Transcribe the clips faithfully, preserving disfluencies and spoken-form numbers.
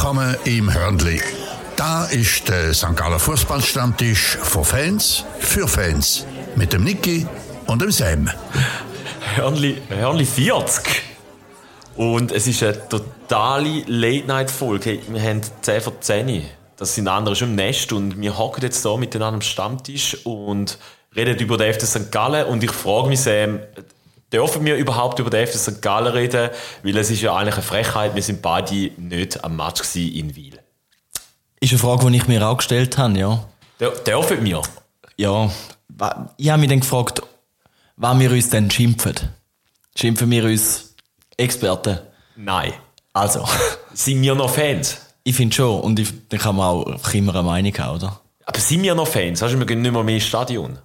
Willkommen im Hörnli. Da ist der Sankt Galler Fußballstammtisch von Fans für Fans. Mit dem Niki und dem Sam. Hörnli, Hörnli vierzig. Und es ist eine totale Late-Night-Folge. Wir haben zehn vor zehn. Das sind andere schon im Nest. Und wir hocken jetzt hier miteinander am Stammtisch und reden über den F C Sankt Gallen. Und ich frage mich, Sam, dürfen wir überhaupt über den F C Sankt Gallen reden? Weil es ist ja eigentlich eine Frechheit. Wir sind beide nicht am Match in Wil. Ist eine Frage, die ich mir auch gestellt habe, ja. Dürfen wir? Ja. Ich habe mich dann gefragt, wann wir uns denn schimpfen. Schimpfen wir uns Experten? Nein. Also. Sind wir noch Fans? Ich finde schon. Und ich, dann kann man auch einfach immer eine Meinung haben, oder? Aber sind wir noch Fans? Weißt du, wir gehen nicht mehr mehr ins Stadion.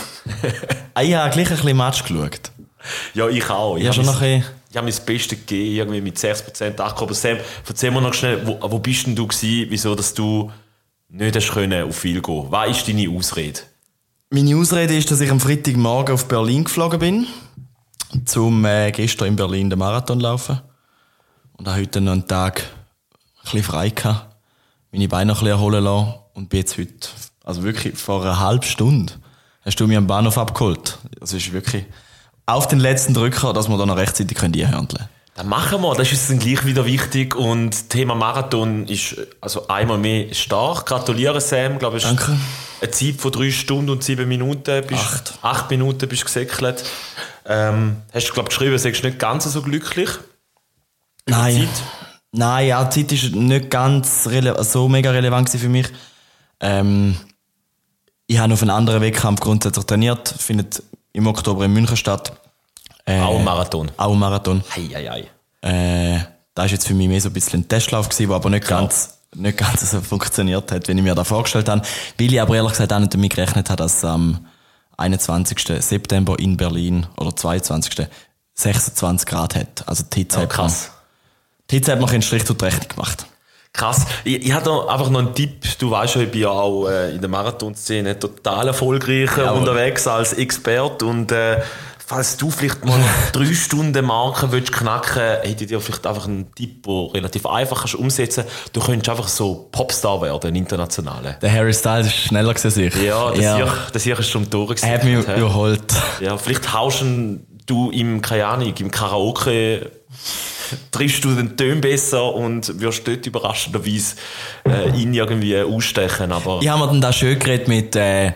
Ich habe gleich ein bisschen Match geschaut. Ja, ich auch. Ich ja, habe schon mein, ich habe mein Bestes gegeben, irgendwie mit sechs Prozent Akku. Aber Sam, erzähl mir noch schnell, wo, wo bist denn du gewesen, wieso dass du nicht hast können auf viel gehen? Was ist deine Ausrede? Meine Ausrede ist, dass ich am Freitagmorgen auf Berlin geflogen bin, zum äh, gestern in Berlin den Marathon laufen. Und habe heute noch einen Tag ein bisschen frei gehabt, meine Beine noch ein bisschen erholen lassen und bin jetzt heute, also wirklich vor einer halben Stunde, hast du mich am Bahnhof abgeholt. Das ist wirklich auf den letzten Drücker, dass wir da noch rechtzeitig einhören können. Das machen wir, das ist dann gleich wieder wichtig. Und das Thema Marathon ist also einmal mehr stark. Gratuliere, Sam. Glaube ich, Danke. Eine Zeit von drei Stunden und sieben Minuten. Bist, acht. Acht Minuten bist du gesäckelt. Ähm, hast du, glaube ich, geschrieben, du sagst nicht ganz so glücklich? Nein. Zeit? Nein, ja, die Zeit ist nicht ganz rele- so mega relevant für mich. Ähm, ich habe auf einen anderen Wettkampf grundsätzlich trainiert. Findet im Oktober in München statt. Äh, auch ein Marathon. Auch ein Marathon. Hei, hei, hei. Äh, das war jetzt für mich mehr so ein bisschen ein Testlauf gewesen, der aber nicht Klar. ganz, nicht ganz so funktioniert hat, wie ich mir das vorgestellt habe. Weil ich aber ehrlich gesagt auch nicht damit gerechnet habe, dass am einundzwanzigsten September in Berlin oder zweiundzwanzigsten sechsundzwanzig Grad hat. Also die Hitze Oh, hat man, krass. die Hitze hat man einen Strich durch die Rechnung gemacht. Krass. Ich, ich habe da einfach noch einen Tipp. Du weißt ja, ich bin ja auch äh, in der Marathonszene total erfolgreich äh, unterwegs als Experte. Und äh, falls du vielleicht mal drei Stunden Marken willst knacken, hätte ich dir vielleicht einfach einen Tipp, der relativ einfach kannst umsetzen kannst. Du könntest einfach so Popstar werden, internationale. Der Harry Styles ist schneller als ich. Ja, das ja. Hier, das hier ist schon Tore Er hat mich he? überholt. Ja, vielleicht haust du im, keine Ahnung, im Karaoke triffst du den Ton besser und wirst dort überraschenderweise äh, ihn irgendwie ausstechen. Aber Ich habe mir dann da schön geredet mit, äh,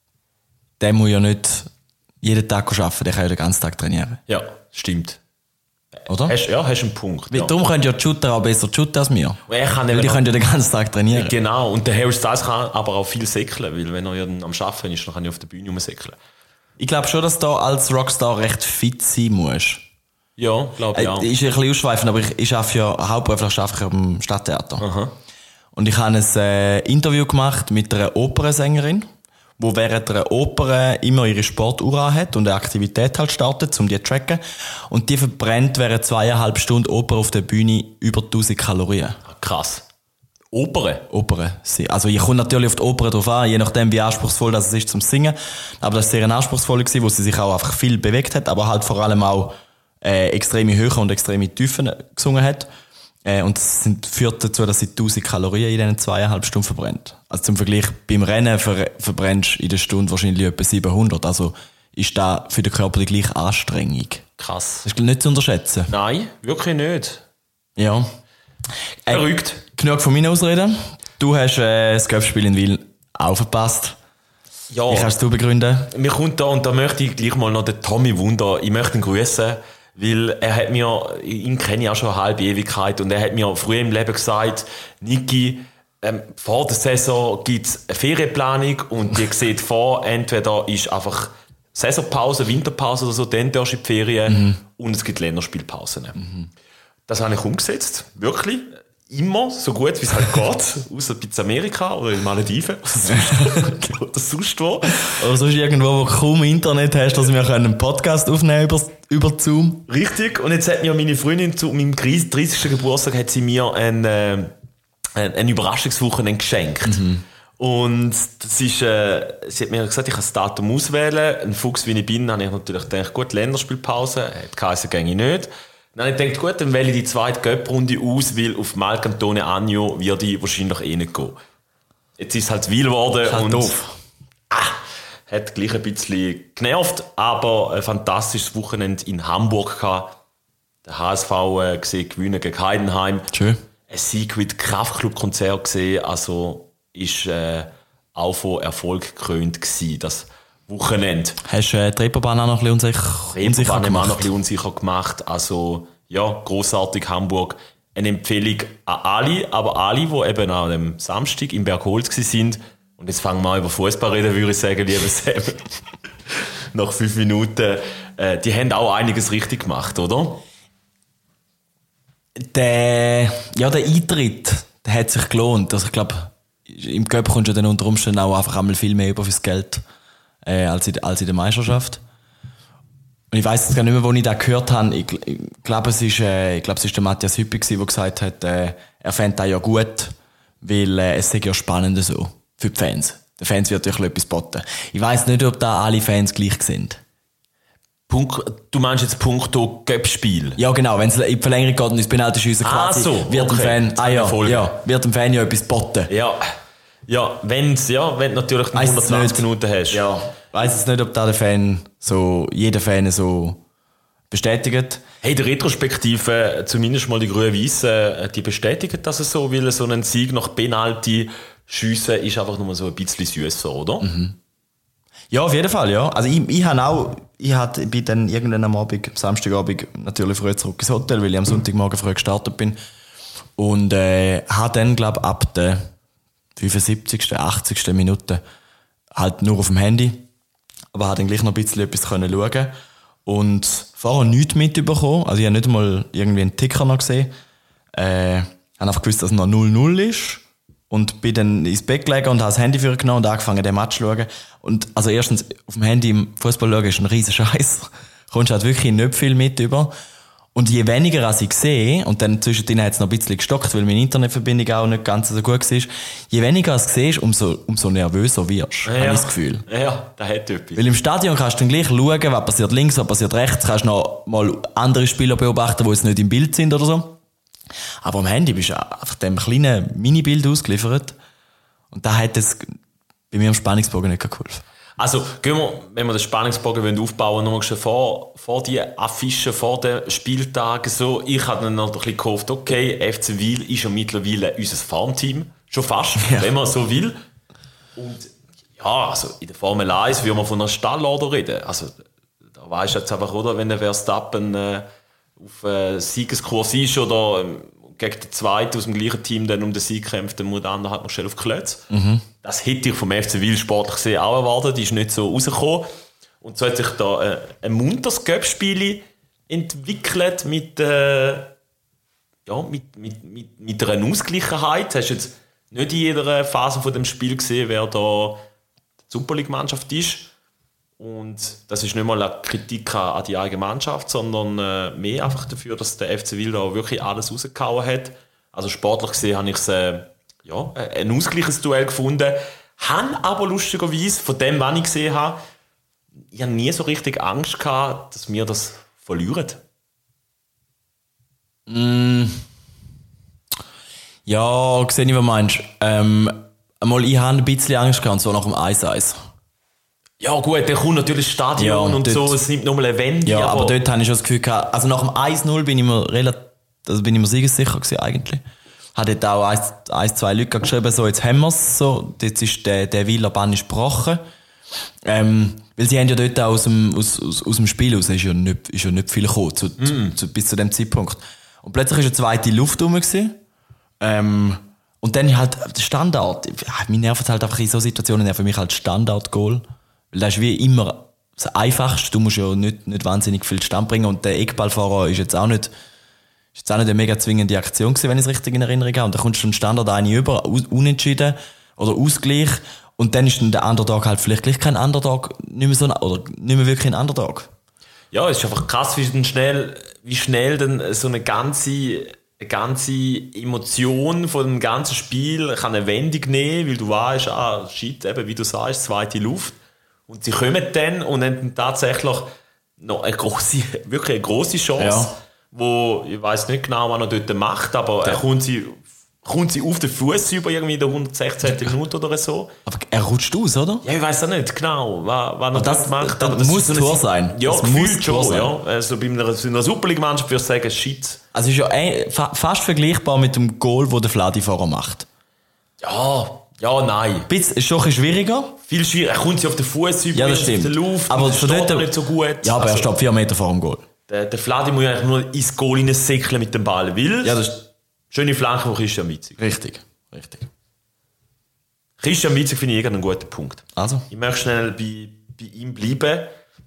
der muss ja nicht jeden Tag arbeiten, der kann ja den ganzen Tag trainieren. ja, stimmt. Oder? Hast, ja, hast einen Punkt. Weil Ja. Darum können ja die Shooter auch besser shooten als wir. Er kann Weil eben die auch- können ja den ganzen Tag trainieren. Genau, und der Harry Styles kann aber auch viel säckeln, weil wenn er ja dann am Arbeiten ist, dann kann er auf der Bühne rumsäckeln. Ich glaube schon, dass du da als Rockstar recht fit sein musst. Ja, glaube ich Äh, auch. Ist ein bisschen ausschweifend, aber ich, ich arbeite ja hauptberuflich arbeite ich am Stadttheater. Aha. Und ich habe ein äh, Interview gemacht mit einer Opernsängerin, die während einer Oper immer ihre Sportuhr hat und eine Aktivität halt startet, um die zu tracken. Und die verbrennt während zweieinhalb Stunden Oper auf der Bühne über tausend Kalorien. Krass. Opern? Opern. Also ich komme natürlich auf die Oper drauf an, je nachdem wie anspruchsvoll das ist zum Singen. Aber das war sehr anspruchsvoll, wo sie sich auch einfach viel bewegt hat, aber halt vor allem auch äh, extreme Höhen und extreme Tiefen gesungen hat. Äh, und das sind, führt dazu, dass sie tausend Kalorien in diesen zweieinhalb Stunden verbrennt. Also zum Vergleich, beim Rennen ver- verbrennst du in der Stunde wahrscheinlich etwa siebenhundert. Also ist da für den Körper die gleiche Anstrengung. Krass. Das ist nicht zu unterschätzen. Nein, wirklich nicht. Ja. Äh, Verrückt. Genug von meinen Ausreden. Du hast äh, das Golfspiel in Wil auch verpasst. Ja. Wie kannst du begründen? Mir kommt da, und da möchte ich gleich mal noch den Tommy Wunder, ich möchte ihn grüßen, weil er hat mir, ihn kenne ich auch schon eine halbe Ewigkeit, und er hat mir früher im Leben gesagt, Niki, ähm, vor der Saison gibt es eine Ferienplanung und die sieht vor, entweder ist einfach Saisonpause, Winterpause oder so, dann darfst du in die Ferien mhm. und es gibt Länderspielpausen. Mhm. Das habe ich umgesetzt, wirklich. Immer so gut, wie es halt geht. Außer bei Amerika oder in Malediven. Oder sonst wo. Oder sonst irgendwo, wo du kaum Internet hast, dass wir einen Podcast aufnehmen über, über Zoom. Richtig. Und jetzt hat mir meine Freundin zu meinem dreißigsten Geburtstag hat sie mir ein, äh, ein, ein Überraschungswochenende geschenkt. Mhm. Und das ist, äh, sie hat mir gesagt, ich kann das Datum auswählen. Ein Fuchs, wie ich bin, habe ich natürlich gedacht, gut, Länderspielpause. Hat geheißen, gehe ich nicht. Dann habe ich gedacht, gut, dann wähle ich die zweite Cup-Runde aus, weil auf Marc-Antonio Agno wird ich wahrscheinlich eh nicht gehen. Jetzt ist es halt Wil geworden halt und doof. Ah, hat gleich ein bisschen genervt, aber ein fantastisches Wochenende in Hamburg gehabt. Der H S V äh, gesehen, gewinnen gegen Heidenheim. Schön. Ein Sieg mit Kraftclub-Konzert gesehen, also ist äh, auch von Erfolg gekrönt gewesen, das Wochenende. Hast du äh, die Reeperbahn auch noch ein bisschen unsicher, unsicher Reeperbahn haben wir auch noch ein gemacht? bisschen unsicher gemacht. Also, ja, grossartig Hamburg. Eine Empfehlung an alle, aber alle, die eben an dem Samstag im Bergholz waren. Und jetzt fangen wir an über Fußball reden, würde ich sagen, lieber Sam. Nach fünf Minuten. Äh, die haben auch einiges richtig gemacht, oder? Der, ja, der Eintritt, der hat sich gelohnt. Also ich glaube, im Cup kommst du dann unter Umständen auch einfach einmal viel mehr über fürs Geld äh, als, in, als in der Meisterschaft. Und ich weiss jetzt gar nicht mehr, wo ich das gehört habe. Ich, ich glaube, es ist, äh, ich glaube, es ist der Matthias Hüppi gewesen, der gesagt hat, äh, er fände das ja gut, weil äh, es sei ja spannend so für die Fans. Den Fans wird natürlich etwas geboten. Ich weiss nicht, ob da alle Fans gleich sind. Punkt, du meinst jetzt punkto Cup-Spiel? Ja, genau. Wenn es in die Verlängerung geht und ins Penaltyschiessen Ah, quasi, so, wird dem okay. Fan, ah ja, Folge. ja, wird dem Fan ja etwas geboten. Ja. Ja, wenn's, ja, wenn du natürlich Weiss es hundertzwanzig nicht. Minuten hast. Ja. Ich weiss jetzt nicht, ob da der Fan so, jeder Fan so bestätigt. Hey, die Retrospektive, zumindest mal die Grün-Weissen, die bestätigen das so, weil so ein Sieg nach Penalty schiessen ist einfach nur so ein bisschen süßer, oder? Mhm. Ja, auf jeden Fall, ja. Also ich, ich habe auch, ich hatte, bin dann irgendwann am Abend, am Samstagabend natürlich früh zurück ins Hotel, weil ich am Sonntagmorgen früh gestartet bin. Und äh, habe dann, glaube ich, ab der fünfundsiebzigsten, achtzigsten Minute halt nur auf dem Handy, aber habe dann gleich noch ein bisschen etwas können schauen und vorher nichts mitbekommen. Also ich habe nicht mal irgendwie einen Ticker noch gesehen. Äh, habe einfach gewusst, dass es noch null null ist. Und bin dann ins Bett gelegen und habe das Handy für genommen und angefangen, den Match zu schauen. Und also erstens, auf dem Handy im Fußball schauen ist ein riesen Scheiß. Kommst halt wirklich nicht viel mit über. Und je weniger als ich sehe, und dann zwischendrin hat es noch ein bisschen gestockt, weil meine Internetverbindung auch nicht ganz so gut war, je weniger als du siehst, umso, umso nervöser wirst, Ja. habe ich das Gefühl. Ja, da hat etwas. Weil im Stadion kannst du dann gleich schauen, was passiert links, was passiert rechts, kannst noch mal andere Spieler beobachten, die jetzt nicht im Bild sind oder so. Aber am Handy bist du einfach dem kleinen Mini-Bild ausgeliefert. Und da hat es bei mir am Spannungsbogen nicht geholfen. Also, gehen wir, wenn wir den Spannungsbogen aufbauen wollen, nochmal schon vor, vor die Affischen, vor den Spieltagen so. Ich habe dann noch ein bisschen gehofft, okay, F C Wil ist ja mittlerweile unser Farmteam. Schon fast, Ja. wenn man so will. Und ja, also in der Formel eins würde man von einer Stallorder reden. Also, da weisst du jetzt einfach, oder, wenn der Verstappen äh, auf äh, Siegeskurs ist oder ähm, gegen den Zweiten aus dem gleichen Team dann um den Sieg kämpft, dann muss der andere halt noch schnell auf die Klötze. Mhm. Das hätte ich vom F C Wil sportlich gesehen auch erwartet, die ist nicht so rausgekommen. Und so hat sich da äh, ein munteres Cup-Spiel entwickelt mit, äh, ja, mit, mit, mit, mit einer Ausgleichheit. Hast du jetzt nicht in jeder Phase von dem Spiel gesehen, wer da die Super League-Mannschaft ist. Und das ist nicht mal eine Kritik an die eigene Mannschaft, sondern äh, mehr einfach dafür, dass der F C Wil da wirklich alles rausgehauen hat. Also sportlich gesehen habe ich es äh, ja, ein ausgleiches Duell gefunden. Habe aber lustigerweise, von dem, was ich gesehen habe, ich habe nie so richtig Angst gehabt, dass wir das verlieren. Mm. Ja, sehe ich, was du meinst. Ähm, einmal, ich habe ein bisschen Angst gehabt, so nach dem eins eins. Ja gut, dann kommt natürlich das Stadion Ja, und und dort- so, es nimmt nochmal eine Wende. Ja, aber, aber dort habe ich schon das Gefühl gehabt, also nach dem eins null bin ich mir relativ, also bin ich mir siegessicher gewesen eigentlich. Hat dort auch ein, ein zwei Leute geschrieben, so, jetzt haben wir es, so, jetzt ist der, der Wieler Bann gebrochen. Ähm, weil sie haben ja dort auch aus dem, aus, aus, aus dem Spiel raus, ist ja nicht, ist ja nicht viel gekommen, zu, Mm. zu, zu, bis zu dem Zeitpunkt. Und plötzlich ist eine zweite Luft rum gewesen. Ähm, und dann halt der Standard. Ja, mich nervt halt einfach in so Situationen nervt mich halt Standard-Goal. Weil das ist wie immer das Einfachste. Du musst ja nicht, nicht wahnsinnig viel Stand bringen. Und der Eckballfahrer ist jetzt auch nicht, ist jetzt auch nicht eine mega zwingende Aktion gewesen, wenn ich es richtig in Erinnerung habe. Und da kommst du einen Standard eine über, aus, unentschieden oder Ausgleich. Und dann ist dann der Underdog halt vielleicht gleich kein Underdog, nicht mehr so, oder nicht mehr wirklich ein Underdog. Ja, es ist einfach krass, wie dann schnell, wie schnell dann so eine ganze, eine ganze Emotion von dem ganzen Spiel kann eine Wendung nehmen, weil du weißt, ah, shit, eben, wie du sagst, zweite Luft. Und sie kommen dann und haben dann tatsächlich noch eine grosse, wirklich eine grosse Chance. Ja. wo ich weiß nicht genau, was er dort macht, aber er kommt sie, kommt sie auf den Fuß über irgendwie in der hundertsechzehnten Minute oder so. Aber er rutscht aus, oder? Ja, ich weiß auch nicht genau, was, was er das, dort macht. Das, aber das das muss so Tor sein. Ja, das gefühlt muss schon. sein. Ja. Also bei einer, bei einer Super League-Mannschaft würde ich sagen, shit. Also ist ja ein, fa- fast vergleichbar mit dem Goal, das der Vladi vorher macht. Ja, ja, nein. Bisschen, ist schon ein bisschen schwieriger. Viel schwieriger. Er kommt sie auf den Fuß über, Ja, das auf stimmt. der Luft, aber und von steht dort, nicht so gut. Ja, aber also, er steht vier Meter vor dem Goal. Der, der Vladi muss ja eigentlich nur ins Goal hineinsäckeln mit dem Ball. Weil Ja, das ist schöne Flanke von Christian Witzig. richtig. richtig. Christian Witzig finde ich einen guten Punkt. Also? Ich möchte schnell bei, bei ihm bleiben.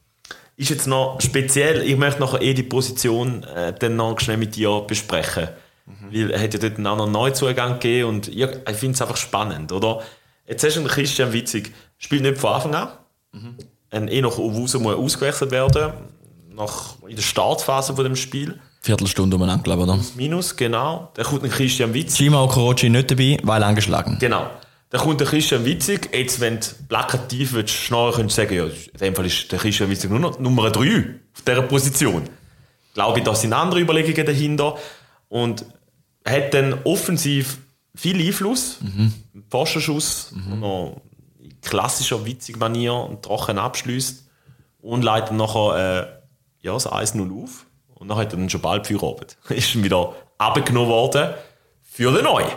Ist jetzt noch speziell, ich möchte nachher eh die Position äh, dann noch schnell mit dir besprechen. Mhm. Weil er hat ja dort einen anderen Neuzugang gegeben und ich, ich finde es einfach spannend, oder? Jetzt hast du einen Christian Witzig, spielt nicht von Anfang an. Mhm. Ein eh noch Owusu muss ausgewechselt werden, nach, in der Startphase von dem Spiel. Viertelstunde umeinander, glaube ich, oder? Minus, genau. Dann kommt ein Christian Witzig. Shima Okorochi nicht dabei, weil angeschlagen. Genau. Dann kommt der Christian Witzig. Jetzt, wenn du plakativ willst, schnarren könntest du sagen, ja, in dem Fall ist der Christian Witzig nur noch Nummer drei auf dieser Position. Glaube ich, da sind andere Überlegungen dahinter. Und hat dann offensiv viel Einfluss. Mhm. Pfostenschuss, mhm. noch in klassischer Witzig-Manier und trocken abschließt. Und leitet nachher äh, ja, das eins null auf. Und dann hat er dann schon bald Feierabend. Ist wieder abgenommen worden für den Neuen.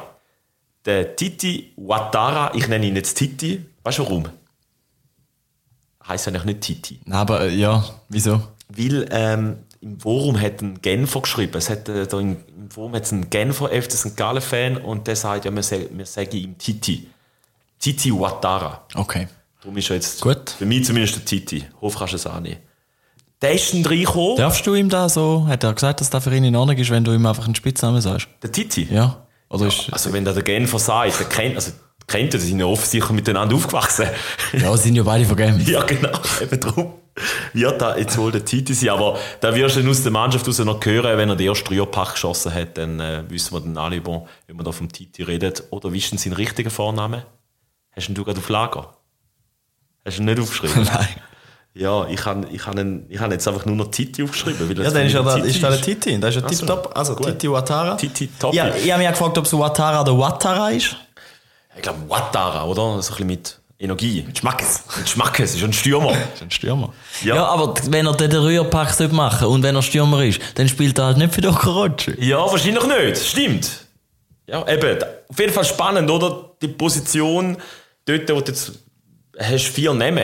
Der Titi Ouattara, ich nenne ihn jetzt Titi. Weißt du warum? Heisst eigentlich nicht Titi. Nein, aber äh, ja, wieso? Weil ähm, im Forum hat ein Genfer geschrieben. Es hat, äh, da im, im Forum hat es einen Genfer F C Sankt Gallen-Fan und der sagt, ja, wir, sag, wir sagen ihm Titi. Titi Ouattara. Okay. Darum ist er jetzt Gut. für mich zumindest der Titi. Hoff kannst du es auch nicht. Der ist dann reingekommen. Darfst du ihm da so, hat er gesagt, dass das für ihn in Ordnung ist, wenn du ihm einfach einen Spitznamen sagst? Der Titi? Ja. Oder Ja, ist, also wenn der der Genfer sagt, der kennt, also kennt er, die sind ja offensichtlich miteinander aufgewachsen. ja, sind ja beide vergeben. Ja, genau, eben drum wird da jetzt wohl der Titi sein, aber da wirst du dann aus der Mannschaft raus noch hören, wenn er den ersten Dreierpack geschossen hat, dann äh, wissen wir dann alle, über, wenn wir da vom Titi reden. Oder wie ist denn sein richtiger Vorname? Hast du ihn du gerade auf Lager? Hast du ihn nicht aufgeschrieben? Nein. Ja, ich habe ich hab ich hab jetzt einfach nur noch Titi aufgeschrieben. Weil Ja, dann ist ja da, Titi ist da der Titi. Das ist ja Ach so. tipptopp. Also Gut. Titi Ouattara. Titi top. Ja, ich habe mich auch gefragt, ob es Ouattara oder Ouattara ist. Ich glaube, Ouattara, oder? So ein bisschen mit Energie. Mit Schmackes. Mit Schmackes, ist ein Stürmer. Das ist ein Stürmer. Ja. Ja, aber wenn er den Rührpack machen sollte und wenn er Stürmer ist, dann spielt er halt nicht für den Okorochi. Ja, wahrscheinlich nicht. Stimmt. Ja, eben. Auf jeden Fall spannend, oder? Die Position, dort, wo du jetzt hast vier Namen.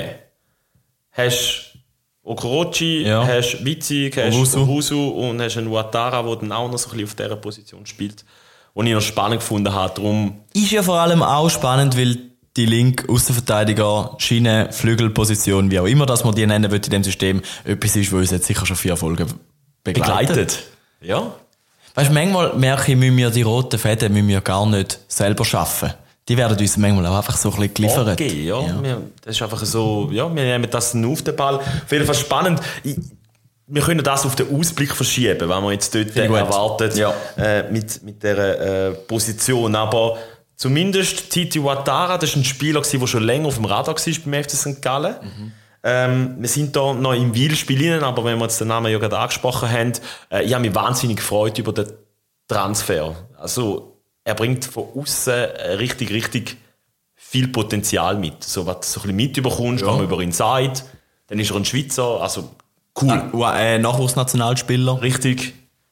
Hast Okorochi, Ja. hast Witzig, hast Owusu. Owusu und hast einen Ouattara, der dann auch noch so ein bisschen auf dieser Position spielt. Und ich noch spannend gefunden habe. Darum, Ist ja vor allem auch spannend, weil die linke Außenverteidiger, Schiene, Flügelposition, wie auch immer, dass man die nennen will in dem System, etwas ist, was uns jetzt sicher schon vier Folgen begleitet. begleitet. Ja. Weißt du, manchmal merke ich, müssen wir die roten Fäden müssen wir gar nicht selber schaffen. Die werden uns manchmal auch einfach so ein bisschen geliefert. Okay, ja. Ja. Wir, das ist einfach so, ja, wir nehmen das dann auf den Ball. Auf jeden Fall spannend. Ich, wir können das auf den Ausblick verschieben, wenn man jetzt dort Finde ich gut. erwartet, Ja. äh, mit, mit dieser äh, Position. Aber zumindest Titi Ouattara, das war ein Spieler, der schon länger auf dem Radar war beim F C Sankt Gallen. Mhm. Ähm, wir sind da noch im Wielspiel rein, aber wenn wir jetzt den Namen ja gerade angesprochen haben, äh, ich habe mich wahnsinnig gefreut über den Transfer. Also, er bringt von außen richtig, richtig viel Potenzial mit. So, was du so ein bisschen mitbekommst, Ja. wenn man über ihn sagt, dann ist er ein Schweizer, also cool. Ah, äh, Nachwuchsnationalspieler. Richtig.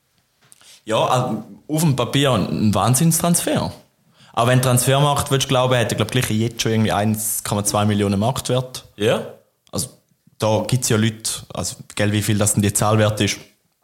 Ja, also auf dem Papier ein Wahnsinnstransfer. Aber wenn Transfermarkt willst du glauben, hat er glaub, gleich jetzt schon irgendwie eins Komma zwei Millionen Marktwert. Ja. Also da gibt es ja Leute, also gell, wie viel das denn die Zahlwert ist,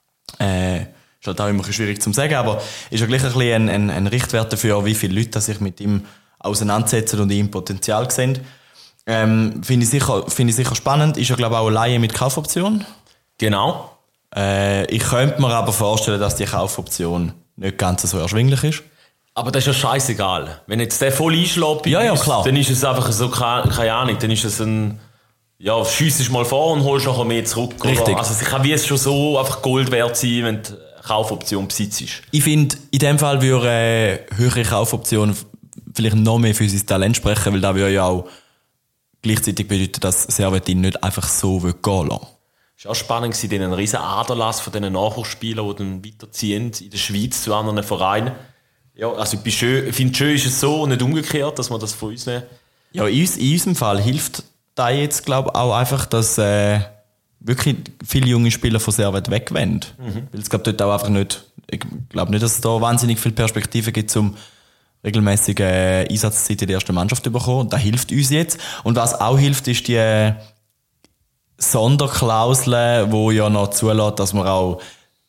äh, ist halt auch immer ein bisschen schwierig zu sagen, aber ist ja gleich ein bisschen ein, ein, ein Richtwert dafür, wie viele Leute sich mit ihm auseinandersetzen und ihm Potenzial sehen. Ähm, finde ich sicher, finde ich sicher spannend. Ist ja glaube ich auch eine Leihe mit Kaufoption. Genau. Äh, ich könnte mir aber vorstellen, dass die Kaufoption nicht ganz so erschwinglich ist. Aber das ist ja scheißegal. Wenn jetzt der voll einschlägt, bei Ja, ja, uns, klar. dann ist es einfach so, keine, keine Ahnung, dann ist es ein, ja, schiessest mal vor und holst nachher mehr zurück. Richtig. Oder? Also, es kann wie es schon so einfach Gold wert sein, wenn du eine Kaufoption besitzt. Ich finde, in dem Fall würde eine höhere Kaufoption vielleicht noch mehr für sein Talent sprechen, weil das würde ja auch gleichzeitig bedeuten, dass Servetin nicht einfach so gehen lassen. Es war auch spannend, gewesen, einen riesen Aderlass von diesen Nachwuchsspielern, die dann weiterziehen in der Schweiz zu anderen Vereinen. Ja, also ich finde, schön ist es so und nicht umgekehrt, dass man das von uns nehmen. Ja, in, uns, in unserem Fall hilft da jetzt, glaube ich, auch einfach, dass äh, wirklich viele junge Spieler von Servet wegwenden. Mhm. Weil es glaube dort auch einfach nicht, ich glaube nicht, dass es da wahnsinnig viele Perspektiven gibt, um regelmäßige äh, Einsatzzeit in der ersten Mannschaft zu bekommen. Das hilft uns jetzt. Und was auch hilft, ist die äh, Sonderklausel, die ja noch zulässt, dass man auch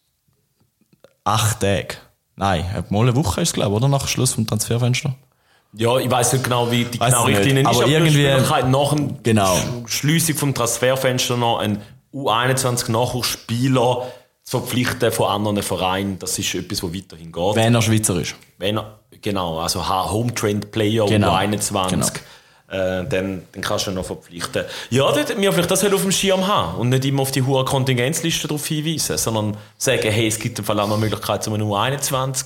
acht Tage, nein, mal eine Woche ist es, glaube ich, oder? Nach Schluss vom Transferfenster. Ja, ich weiss nicht genau, wie die weiss genaue Richtlinie ist, aber, aber irgendwie nach der genau. Schliessung vom Transferfenster noch einen U einundzwanzig Nachwuchsspieler zu verpflichten von anderen Vereinen. Das ist etwas, was weiterhin geht. Wenn er Schweizer ist. Wenn er, genau, also Home-Trained Player genau. U einundzwanzig. Genau. Äh, dann, dann kannst du ihn noch verpflichten. Ja, das, wir vielleicht das auf dem Schirm haben und nicht immer auf die hohe Kontingenzliste darauf hinweisen, sondern sagen, hey, es gibt im Fall auch noch Möglichkeit, um einen U einundzwanzig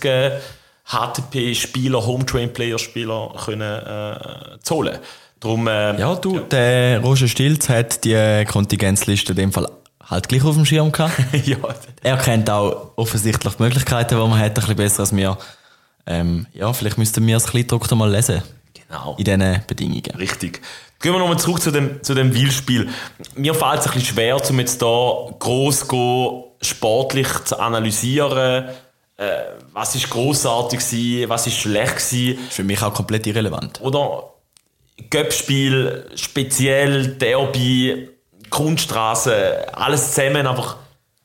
H T P-Spieler, Home-Train-Player-Spieler können, äh, zu holen. Darum, äh, ja, du, ja. Der Roger Stilz hat die Kontingenzliste in dem Fall halt gleich auf dem Schirm gehabt. Ja. Er kennt auch offensichtlich die Möglichkeiten, die man hat, ein bisschen besser als wir. Ähm, ja, vielleicht müssten wir das Kleingedruckte mal lesen. Genau. In diesen Bedingungen. Richtig. Gehen wir nochmal zurück zu dem, zu dem Wielspiel. Mir fällt es ein bisschen schwer, um jetzt da gross go, sportlich zu analysieren. Äh, was ist grossartig gewesen, was ist schlecht gewesen. Ist für mich auch komplett irrelevant. Oder Göppspiel, speziell Derby, Kunststraße, alles zusammen, einfach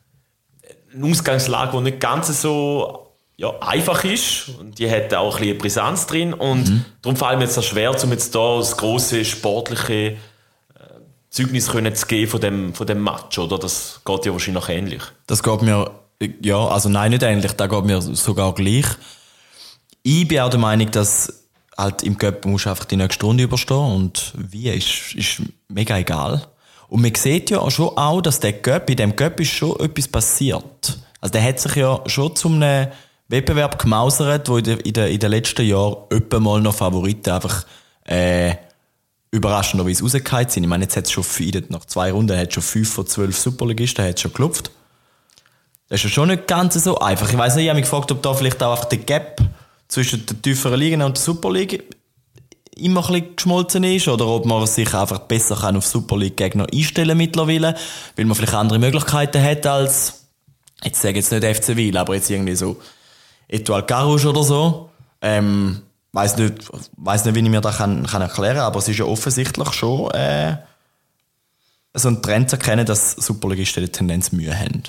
eine Ausgangslage, die nicht ganz so ja, einfach ist und die hat auch ein bisschen Brisanz drin und mhm. darum fällt mir jetzt schwer, um jetzt da das grosse sportliche äh, Zeugnis können zu geben von dem, von dem Match, oder? Das geht ja wahrscheinlich ähnlich. Das geht mir, ja, also nein, nicht ähnlich, das geht mir sogar gleich. Ich bin auch der Meinung, dass halt im Cup musst du einfach die nächste Runde überstehen und wie, ist, ist mega egal. Und man sieht ja schon auch, dass der Cup, in dem Cup ist schon etwas passiert. Also der hat sich ja schon zu einem Wettbewerb gemausert, wo in den in de, in de letzten Jahren öppe mal noch Favoriten einfach äh, überraschenderweise rausgefallen sind. Ich meine, jetzt hat es schon viele, nach zwei Runden hat schon fünf von zwölf Superligisten hat's schon geklopft. Das ist ja schon nicht ganz so einfach. Ich weiss nicht, ich habe mich gefragt, ob da vielleicht auch einfach der Gap zwischen den tieferen Ligen und der Superliga immer ein bisschen geschmolzen ist oder ob man sich einfach besser kann auf Superleague-Gegner einstellen mittlerweile, weil man vielleicht andere Möglichkeiten hat als, jetzt sage ich jetzt nicht F C Wil, aber jetzt irgendwie so Etoile Carouge oder so. Ähm, weiss nicht, weiss nicht, wie ich mir das kann, kann erklären kann, aber es ist ja offensichtlich schon äh, so ein Trend zu erkennen, dass Superligisten die Tendenz Mühe haben.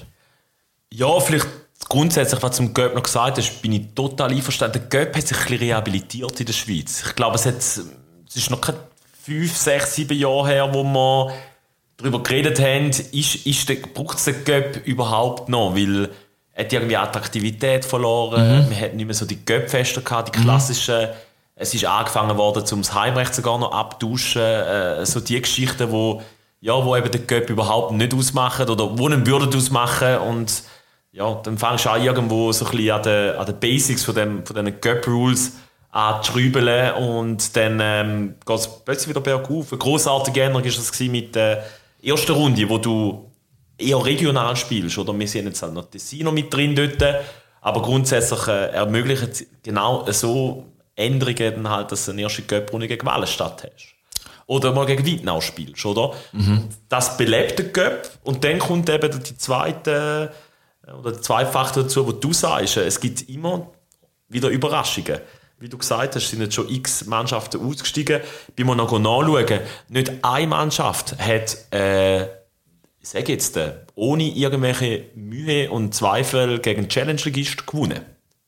Ja, vielleicht grundsätzlich, was zum Göpp noch gesagt hast, bin ich total einverstanden. Der Göpp hat sich ein bisschen rehabilitiert in der Schweiz. Ich glaube, es, hat, es ist noch keine fünf, sechs, sieben Jahre her, wo wir darüber geredet haben, ist, ist der, braucht es den Göpp überhaupt noch? Weil er hat irgendwie Attraktivität verloren, mhm. man hat nicht mehr so die Göpp-Fester gehabt, die klassischen. Mhm. Es ist angefangen worden, um das Heimrecht sogar noch abtauschen. Äh, so die Geschichten, wo, ja, wo eben den Göpp überhaupt nicht ausmachen oder wo ihn würden ausmachen. Und ja, dann fängst du an, irgendwo so ein bisschen an den, an den Basics von, dem, von diesen Göpp-Rules an zu schrauben und dann ähm, geht es plötzlich wieder bergauf. Eine grossartige Änderung war das mit der ersten Runde, wo du eher regional spielst. Oder? Wir sehen jetzt halt noch Tessino mit drin dort, aber grundsätzlich äh, ermöglichen genau so Änderungen, dann halt, dass du eine erste Göpp-Runde gegen Wallenstadt hast. Oder mal gegen Weidnau spielst, oder? Mhm. Das belebt den Göpp und dann kommt eben die zweite oder der zweite Faktor dazu, wo du sagst, es gibt immer wieder Überraschungen. Wie du gesagt hast, sind jetzt schon x Mannschaften ausgestiegen. Bei mir noch nachschauen, nicht eine Mannschaft hat, äh, ich sage jetzt, äh, ohne irgendwelche Mühe und Zweifel gegen Challenge-Ligisten gewonnen.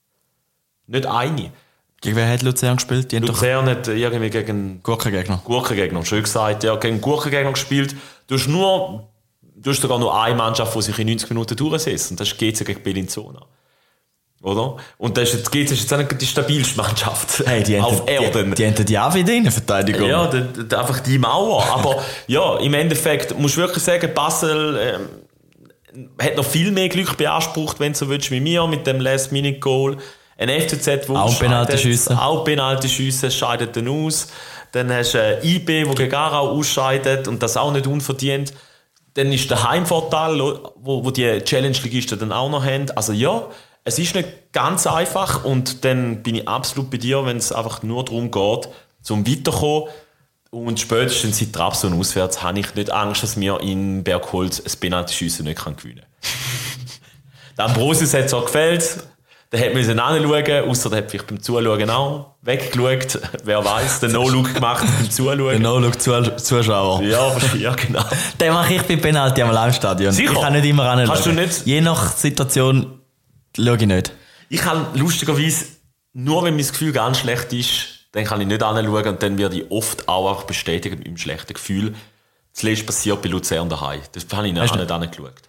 Nicht eine. Gegen wer hat Luzern gespielt? Die Luzern hat irgendwie gegen Gurkengegner. Gurkengegner, schön gesagt, ja, gegen Gurkengegner gespielt. Du hast nur Du hast sogar nur eine Mannschaft, die sich in neunzig Minuten durchsetzt. Und das ist G C gegen Bellinzona. Oder? Und das ist jetzt, G C ist jetzt auch nicht die stabilste Mannschaft. Hey, die auf Erden. Die, die haben die auch wieder in der Verteidigung. Ja, die, die, einfach die Mauer. Aber ja, im Endeffekt musst du wirklich sagen, Basel ähm, hat noch viel mehr Glück beansprucht, wenn du so willst, wie mir, mit dem Last-Minute-Goal. Ein F C Z, wo auch Penalty-Schüsse. Auch Penalty-Schüsse scheidet dann aus. Dann hast du ein I B, der gegen Aarau ausscheidet und das auch nicht unverdient. dann ist der Heimvorteil, wo, wo die Challenge-Ligisten dann auch noch haben. Also ja, es ist nicht ganz einfach und dann bin ich absolut bei dir, wenn es einfach nur darum geht, zum Weiterkommen. Und spätestens seit Trabzon auswärts habe ich nicht Angst, dass wir in Bergholz ein Penalty-Schiessen nicht gewinnen können. Der Ambrosius hat es auch gefällt. Der hat müssen hinschauen, ausser der hat vielleicht beim Zuschauen auch weggeschaut. Wer weiß, den No-Look gemacht beim Zuschauen. Der No-Look-Zuschauer. Ja, ja, genau. Den mache ich bei Penalty am Live-Stadion. Sicher? Ich kann nicht immer hinschauen. Kannst du nicht? Je nach Situation schaue ich nicht. Ich kann lustigerweise, nur wenn mein Gefühl ganz schlecht ist, dann kann ich nicht hinschauen und dann werde ich oft auch einfach bestätigt mit meinem schlechten Gefühl. Zuletzt passiert bei Luzern daheim. Das habe ich nachher nicht angeschaut.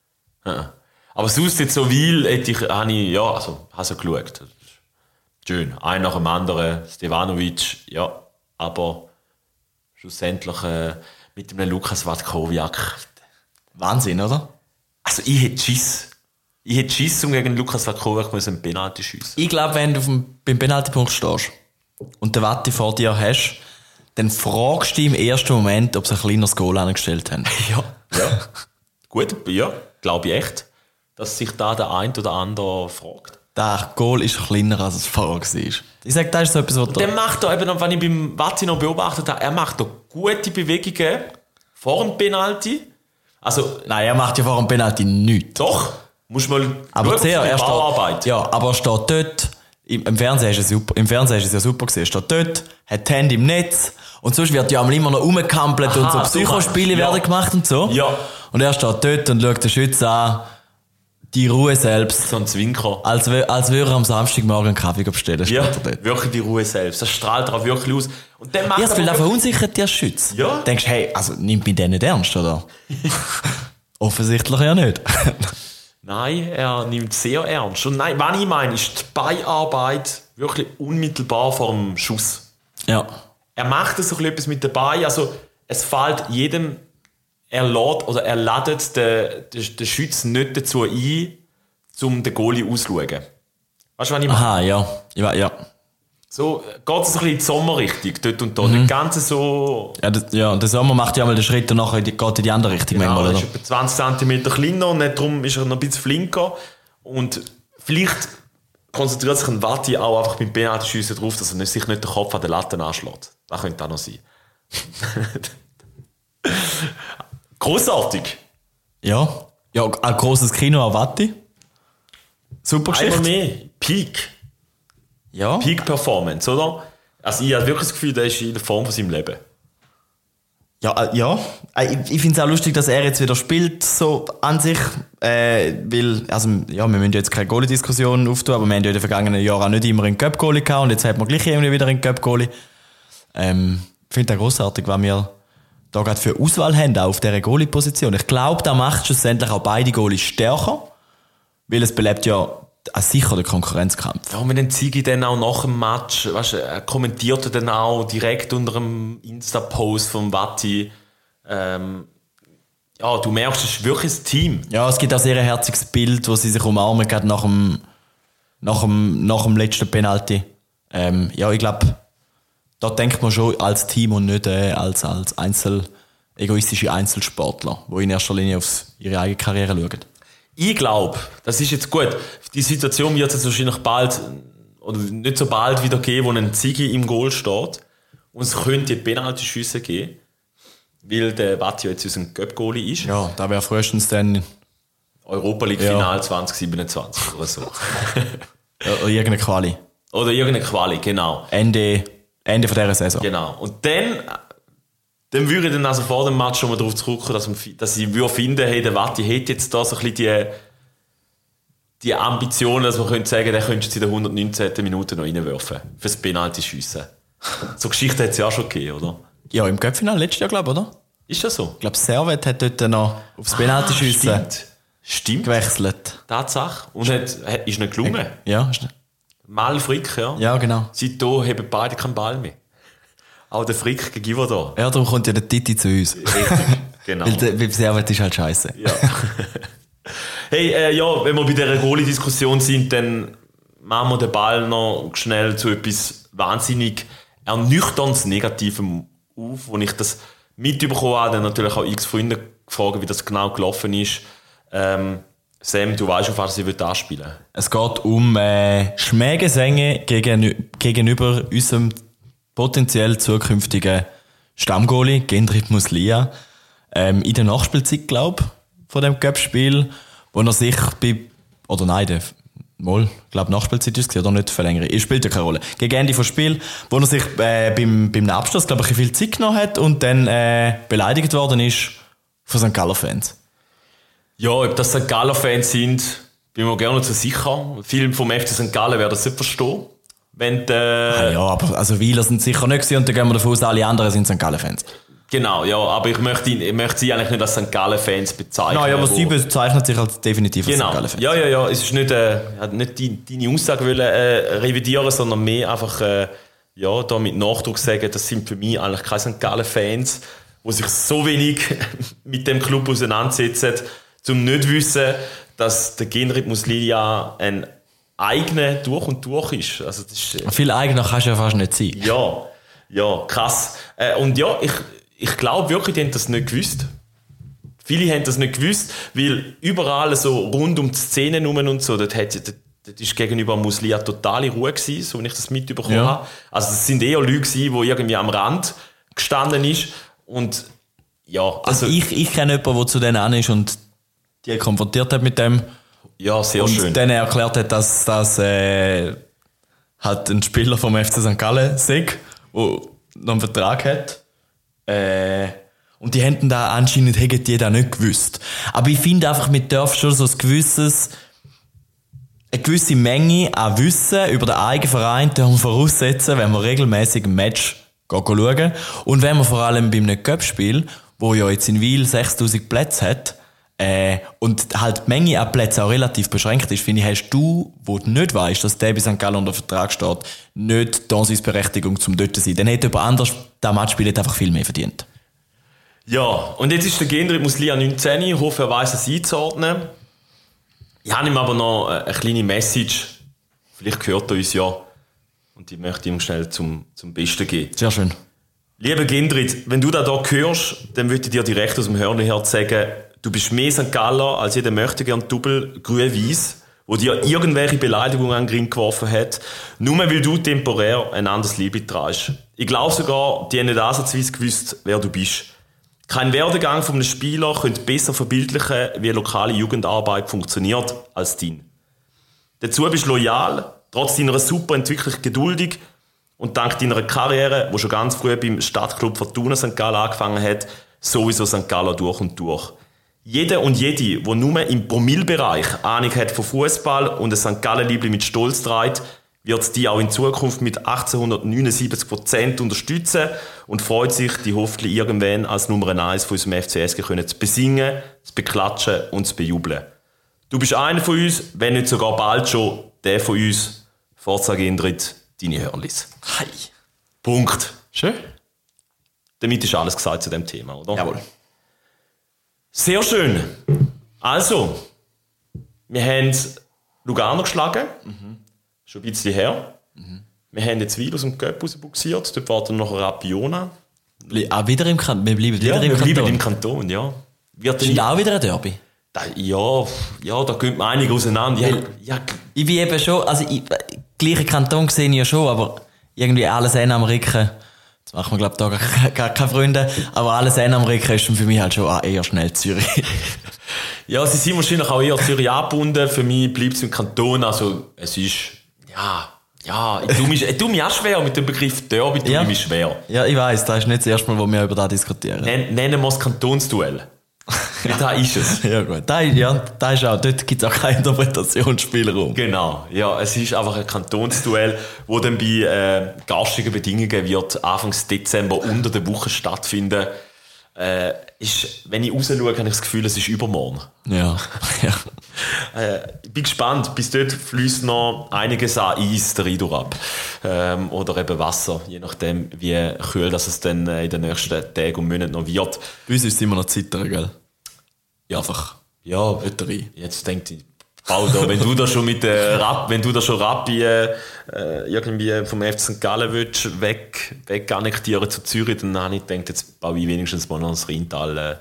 Ja. Aber sonst jetzt so viel, hätte ich, habe ich, ja, also, habe so geschaut. Schön. Ein nach dem anderen. Stevanovic, ja. Aber schlussendlich äh, mit dem Lukas Vatkoviak. Wahnsinn, oder? Also, ich hätte Schiss. Ich hätte Schiss, um gegen Lukas Vatkoviak einen Penalty schiessen. Ich glaube, wenn du auf dem, beim Penaltypunkt stehst und den Watti vor dir hast, dann fragst du im ersten Moment, ob sie ein kleineres Goal angestellt haben. Ja. Ja. Gut, ja, glaube ich echt, dass sich da der ein oder andere fragt. Der Goal ist kleiner, als es vorher war. Ich sage, das ist so etwas, was der macht da eben, wenn ich beim Watti noch beobachtet habe, er macht da gute Bewegungen vor dem Penalty. Also, nein, er macht ja vor dem Penalty nichts. Doch, muss mal aber schauen, er Bauarbeit. Ja, aber er steht dort, im, im Fernsehen ist es super, im Fernsehen ist es ja super gewesen, er steht dort, hat die Hände im Netz und sonst wird ja immer noch rumgekampelt und so Psychospiele ja. werden gemacht und so. Ja. Und er steht dort und schaut den Schützen an, die Ruhe selbst. So ein Zwinker. Als, als würde er am Samstagmorgen einen Kaffee bestellen. Ja, wirklich die Ruhe selbst. Das strahlt darauf wirklich aus. Und dann macht ja, es will auch verunsichert, der Schütz. Ja. Du denkst, hey, also nimmt mich den nicht ernst, oder? Offensichtlich ja nicht. Nein, er nimmt sehr ernst. Und nein, was ich meine, ist die Beiarbeit wirklich unmittelbar vor dem Schuss. Ja. Er macht so etwas mit dabei. Also, es fällt jedem, er lädt oder er ladet den, den, den Schütz nicht dazu ein, um den Goalie auszuschauen. Weißt du, was ich meine? Aha, ja. Ja, ja. So geht es ein bisschen in die Sommerrichtung, dort und da. Mhm. Nicht ganz so... Ja, das, ja, der Sommer macht ja mal den Schritt und nachher geht in die andere Richtung. Genau, manchmal, er ist etwa zwanzig Zentimeter kleiner und darum ist er noch ein bisschen flinker. Und vielleicht konzentriert sich ein Watti auch einfach beim Penalty-Schiessen darauf, dass er sich nicht den Kopf an den Latten anschlägt. Das könnte auch noch sein. Grossartig. Ja. Ja, ein grosses Kino an Watti. Super Geschichte. Einmal mehr. Peak. Ja. Peak-Performance, oder? Also ich habe wirklich das Gefühl, der ist in der Form von seinem Leben. Ja, äh, ja. Ich, ich finde es auch lustig, dass er jetzt wieder spielt, so an sich. Äh, weil, also, ja, wir müssen jetzt keine Goalie-Diskussion auftun, aber wir haben ja in den vergangenen Jahren auch nicht immer einen Cup-Goalie gehabt und jetzt hat man gleich irgendwie wieder einen Cup-Goalie. Ähm, ich finde das grossartig, weil wir da gerade für Auswahl haben, auch auf dieser Goalie-Position. Ich glaube, da macht schlussendlich auch beide Goalies stärker, weil es belebt ja auch sicher den Konkurrenzkampf. Ja, und wenn Ziggy dann auch nach dem Match, weißt du, er kommentierte dann auch direkt unter einem Insta-Post vom Watti, ähm, ja, du merkst, es ist wirklich ein Team. Ja, es gibt auch sehr ein herziges Bild, wo sie sich umarmen, gerade nach dem, nach dem, nach dem letzten Penalty. Ähm, ja, ich glaube, da denkt man schon als Team und nicht äh, als, als Einzel, egoistische Einzelsportler, die in erster Linie auf ihre eigene Karriere schauen. Ich glaube, das ist jetzt gut. Die Situation wird es wahrscheinlich bald, oder nicht so bald wieder geben, wo ein Ziggy im Goal steht. Und es könnte Penalty-Schüsse geben, weil der Watti jetzt unser Cup-Goalie ist. Ja, da wäre frühestens dann Europa League-Final ja. zwanzig siebenundzwanzig oder so. Oder irgendeine Quali. Oder irgendeine Quali, genau. Ende, Ende von dieser Saison. Genau. Und dann, dann würde ich dann also vor dem Match schon mal darauf zurückkommen, dass, man, dass ich würde finden, hey, der Watti hätte jetzt da so ein bisschen die, die Ambition, dass man könnte sagen, der könnte jetzt in der hundertneunzehnten Minute noch reinwerfen. Fürs Penalty-Schiessen. So Geschichte hat es ja auch schon gegeben, oder? Ja, im Cup-Final letztes Jahr, glaube ich, oder? Ist das so? Ich glaube, Servet hat dort noch aufs Penalty-Schiessen ah, stimmt. Stimmt. gewechselt. Tatsache. Und hat, hat, ist nicht gelungen. Ja, ist nicht. Mal Frick, ja. Ja, genau. Seitdem haben beide keinen Ball mehr. Auch der Frick gegenüber da. Ja, darum kommt ja der Titi zu uns. Richtig, genau. Weil der, weil Servet ist halt scheiße. Ja. Hey, äh, ja, wenn wir bei dieser Goalie-Diskussion sind, dann machen wir den Ball noch schnell zu etwas wahnsinnig ernüchterns Negativem auf, wo ich das mitbekommen habe, dann natürlich auch x Freunde gefragt, wie das genau gelaufen ist. Ähm, Sam, du weißt, auf was ich anspielen will. Es geht um äh, Schmähgesänge gegen, gegenüber unserem potenziell zukünftigen Stammgoalie, Gendrit Muslia. Ähm, in der Nachspielzeit, glaube ich, von dem Cup-Spiel, wo er sich bei, oder nein, der, mal, ich glaube, Nachspielzeit ist es, oder nicht verlängern. Es spielt ja keine Rolle. Gegen Ende des Spiels, wo er sich äh, beim, beim Abschluss, glaube ich, ein viel Zeit genommen hat und dann äh, beleidigt worden ist von Sankt Galler-Fans. Ja, ob das Sankt Galler-Fans sind, bin ich mir gerne nicht so sicher. Viele vom F C Sankt Gallen werden das nicht verstehen. Wenn die, ah ja, aber also Weiler sind sicher nicht gewesen und dann gehen wir davon aus, alle anderen sind Sankt Gallen-Fans. Genau, ja, aber ich möchte, ich möchte sie eigentlich nicht als Sankt Gallen-Fans bezeichnen. Nein, aber sie bezeichnet sich als definitiv als genau. Sankt Gallen-Fans. Ja, ja, ja, es ist nicht, äh, nicht die, deine Aussage wollen, äh, revidieren, sondern mehr einfach, äh, ja, da mit Nachdruck sagen, das sind für mich eigentlich keine Sankt Gallen-Fans, die sich so wenig mit dem Club auseinandersetzen, um nicht zu wissen, dass der Gendrit Muslia ein eigener durch und durch ist. Also das ist äh, viel eigener kannst du ja fast nicht sein. Ja, ja, krass. Äh, und ja, ich, ich glaube wirklich, die haben das nicht gewusst. Viele haben das nicht gewusst, weil überall so rund um die Szene rum und so, dort hat dort, dort ist gegenüber Muslia totale Ruhe gewesen, so wie ich das mitbekommen ja. habe. Also es sind eher Leute gewesen, die irgendwie am Rand gestanden ist und ja, also, also ich, ich kenne jemanden, der zu denen an ist und die konfrontiert hat mit dem. Ja, sehr und schön. Und dann erklärt hat, dass das äh, halt ein Spieler vom F C Sankt Gallen ist, der noch einen Vertrag hat. Äh, und die hätten da anscheinend hätten die da nicht gewusst. Aber ich finde einfach, man darf schon so ein gewisses, eine gewisse Menge an Wissen über den eigenen Verein voraussetzen, wenn man regelmäßig ein Match schauen. Und wenn man vor allem bei einem Cup-Spiel, wo ja jetzt in Wil sechstausend Plätze hat, Äh, und halt die Menge an Plätzen auch relativ beschränkt ist, finde ich, hast du, wo du nicht weißt, dass der bei Sankt Gallen unter Vertrag steht, nicht die Ansichtsberechtigung zum dort zu sein. Dann hätte jemand anders das Matchspiel einfach viel mehr verdient. Ja, und jetzt ist der Gendrit Muslia neunzehn, ich hoffe, er weiss es einzuordnen. Ich habe ihm aber noch eine kleine Message, vielleicht hört er uns ja, und die möchte ich ihm schnell zum, zum Besten geben. Sehr schön. Lieber Gendrit, wenn du das hier hörst, dann würde ich dir direkt aus dem Hörnerherz sagen, du bist mehr Sankt Galler als jeder möchte gern Double grün-weiss, wo dir irgendwelche Beleidigungen an den Ring geworfen hat, nur weil du temporär ein anderes Liebe trägst. Ich glaube sogar, die haben nicht ansatzweise gewusst, wer du bist. Kein Werdegang von einem Spieler könnte besser verbildlichen, wie lokale Jugendarbeit funktioniert, als dein. Dazu bist du loyal, trotz deiner super Entwicklung geduldig und dank deiner Karriere, die schon ganz früh beim Stadtclub Fortuna Sankt Gallen angefangen hat, sowieso Sankt Gallen durch und durch. Jeder und jede, die nur im Promillbereich Ahnung hat von Fußball und ein Sankt Gallen-Liebling mit Stolz trägt, wird die auch in Zukunft mit achtzehnhundertneunundsiebzig Prozent unterstützen und freut sich, die hoffentlich irgendwann als Nummer eins von unserem F C S G können zu besingen, zu beklatschen und zu bejubeln. Du bist einer von uns, wenn nicht sogar bald schon der von uns. Forza Gendrit, deine Hörlis. Hi. Punkt. Schön. Damit ist alles gesagt zu dem Thema, oder? Jawohl. Sehr schön. Also, wir haben Lugano geschlagen. Mhm. Schon ein bisschen her. Mhm. Wir haben jetzt Wil aus dem Cup rausbuxiert. Dort warten noch Rapiona. Ah, wieder im Kanton? Wir bleiben wieder ja, im wir Kanton? bleiben im Kanton, ja. Wird ist auch wieder ein Derby? Da, ja, ja, da gehen wir einige auseinander. Ja, ja. Ich bin eben schon, also ich, gleichen Kanton sehe ich ja schon, aber irgendwie alles in Amerika, jetzt machen wir glaube ich da gar, gar keine Freunde, aber alles in Amerika ist für mich halt schon eher schnell Zürich. Ja, sie sind wahrscheinlich auch eher Zürich angebunden. Für mich bleibt es im Kanton, also es ist, ja, ja, ich tue mich, ich tue mich auch schwer mit dem Begriff Derby, tue ja. ich mich schwer. Ja, ich weiss, das ist nicht das erste Mal, wo wir über das diskutieren. Nen, nennen wir es Kantonsduell. Ja. Da ist es. Ja gut, da, ja, da ist auch, dort gibt es auch keinen Interpretationsspielraum. Genau, ja, es ist einfach ein Kantonsduell, wo dann bei äh, garstigen Bedingungen wird Anfang Dezember unter der Woche stattfinden. Äh, ist, wenn ich raus schaue, habe ich das Gefühl, es ist übermorgen. Ja, ja. Äh, ich bin gespannt, bis dort fließt noch einiges an Eis der Ridur ab. Ähm, oder eben Wasser, je nachdem, wie kühl das es dann in den nächsten Tagen und Monaten noch wird. Bei uns ist es immer noch Zittern, gell? Ja, einfach. Ja, Wetterei. Jetzt denkt ich, Paul, da, wenn du da schon mit äh, Rap, wenn du da schon Rappi äh, irgendwie vom F C Sankt Gallen willst, weg, weg annektieren zu Zürich, dann habe ich gedacht, jetzt baue ich wenigstens mal noch das Rheintal äh,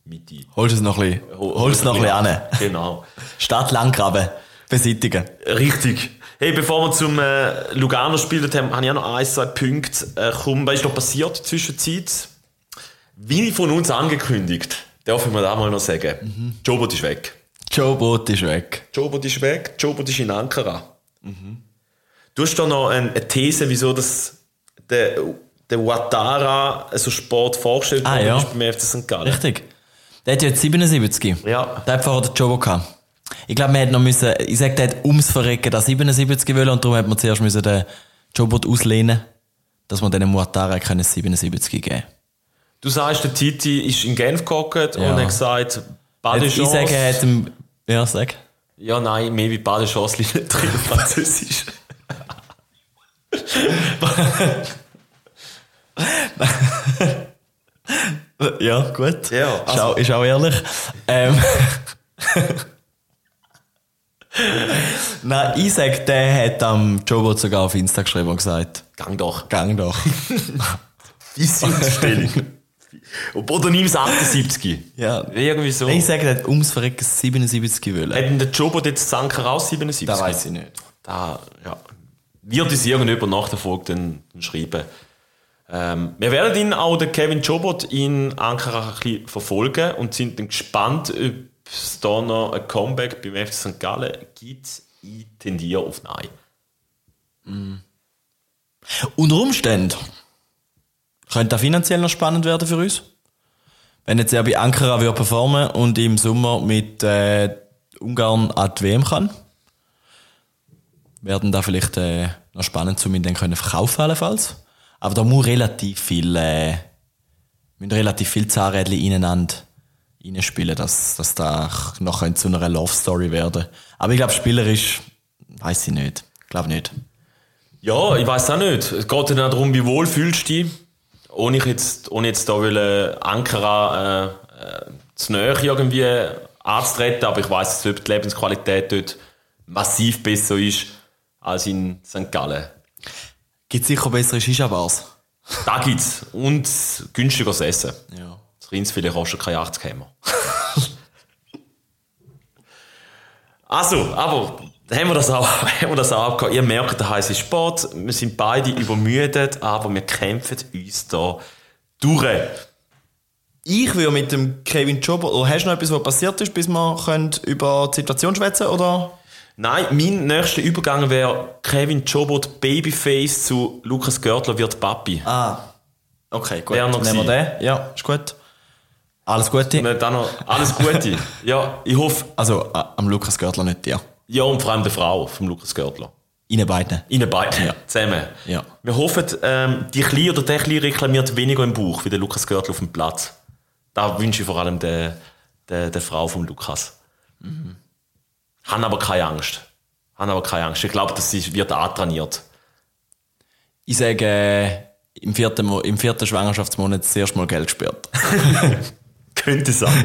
mit ein. Holst du es noch ein bisschen, holst es noch ein bisschen an. Genau. Statt Langgraben beseitigen. Richtig. Hey, bevor wir zum äh, Lugano gespielt haben, habe ich auch noch ein, zwei Punkte. Äh, komm, was ist noch passiert in der Zwischenzeit? Wie von uns angekündigt, darf ich mir da mal noch sagen. Mhm. Jobot ist weg. Jobot ist weg. Jobot ist weg. Jobot ist in Ankara. Mhm. Du hast da noch eine, eine These, wieso das der, der Ouattara so Sport vorgestellt ah, worden ja. ist beim F C Sankt Gallen. Richtig. Der hat jetzt siebenundsiebzig. Ja. Der hat vorher den Jobot gehabt. Ich glaube, man hätte noch müssen, ich sage, der hat ums Verrecken den siebenundsiebzig wollen und darum hat man zuerst müssen den Jobot auslehnen, dass man den Ouattara können siebenundsiebzig geben. Du sagst, der Titi ist in Genf gehockt ja. und hat gesagt, Badechance. Ich sage, er hat ihm, ja, sag. Ja, nein, mehr wie Badechance liegt nicht drin, Französisch. Ja, gut. Ja, also. Ist, auch, ist auch ehrlich. Ähm. Nein, ich sag, der hat am Jobot sogar auf Insta geschrieben und gesagt: Gang doch. Gang doch. Diese Umstellung. Oder nimm es achtundsiebzig. Ja. Irgendwie so. Ich sage, der hat ums Verrecken siebenundsiebzig wollen. Hat denn der Jobot jetzt Sanker raus siebenundsiebzig? Das weiss ich nicht. Da, ja. Wird uns irgendjemand nach der Folge dann, dann schreiben. Ähm, wir werden ihn auch, den Kevin Jobot, in Ankara ein bisschen verfolgen und sind dann gespannt, ob es da noch ein Comeback beim F C Sankt Gallen gibt. Ich tendiere auf Nein. Mm. Unter Umständen könnte das finanziell noch spannend werden für uns. Wenn jetzt er bei Ankara würde performen und im Sommer mit äh, Ungarn an die W M kann, werden da vielleicht äh, noch spannend, um ihn dann können verkaufen allenfalls. Aber da muss relativ viel, äh, müssen relativ viel Zahnrädchen ineinander reinspielen, dass, dass da noch zu einer Love Story werden. Aber ich glaube, spielerisch, weiss ich nicht. Ich glaube nicht. Ja, ich weiss auch nicht. Es geht dann auch darum, wie wohl fühlst du dich. Ohne jetzt, ohne jetzt da will, äh, Ankara äh, äh, zu nahe irgendwie anzutreten, aber ich weiss, dass die Lebensqualität dort massiv besser ist als in Sankt Gallen. Gibt es sicher bessere Shisha-Bars? Da gibt's. Und günstigeres Essen. Ja. Das Rindsfilet kostet keine achtzig Hämmer. Also, aber haben wir das auch, haben wir das auch abgehauen. Ihr merkt, der heiße Sport. Wir sind beide übermüdet, aber wir kämpfen uns da durch. Ich würde mit dem Kevin Jobot, oder hast du noch etwas, was passiert ist, bis wir können über die Situation schwätzen oder? Nein, mein nächster Übergang wäre Kevin Jobot Babyface zu Lukas Görtler wird Papi. Ah, okay, gut. Wer noch Nehmen wir den. Ja, ist gut. Alles Gute. Und dann noch alles Gute. Ja, ich hoffe. Also, äh, am Lukas Görtler nicht dir. Ja, und vor allem der Frau vom Lukas Görtler. Ihnen beiden. Ihnen beiden, Ja. zusammen. Ja. Wir hoffen, ähm, die Kleine oder der Kleine reklamiert weniger im Bauch wie der Lukas Görtler auf dem Platz. Da wünsche ich vor allem der, der, der Frau vom Lukas. Mhm. Haben aber keine Angst. Haben aber keine Angst. Ich glaube, das ist, wird antrainiert. Ich sage, äh, im, vierten, Mo- im vierten Schwangerschaftsmonat das erste Mal Geld gesperrt. Könnte sein.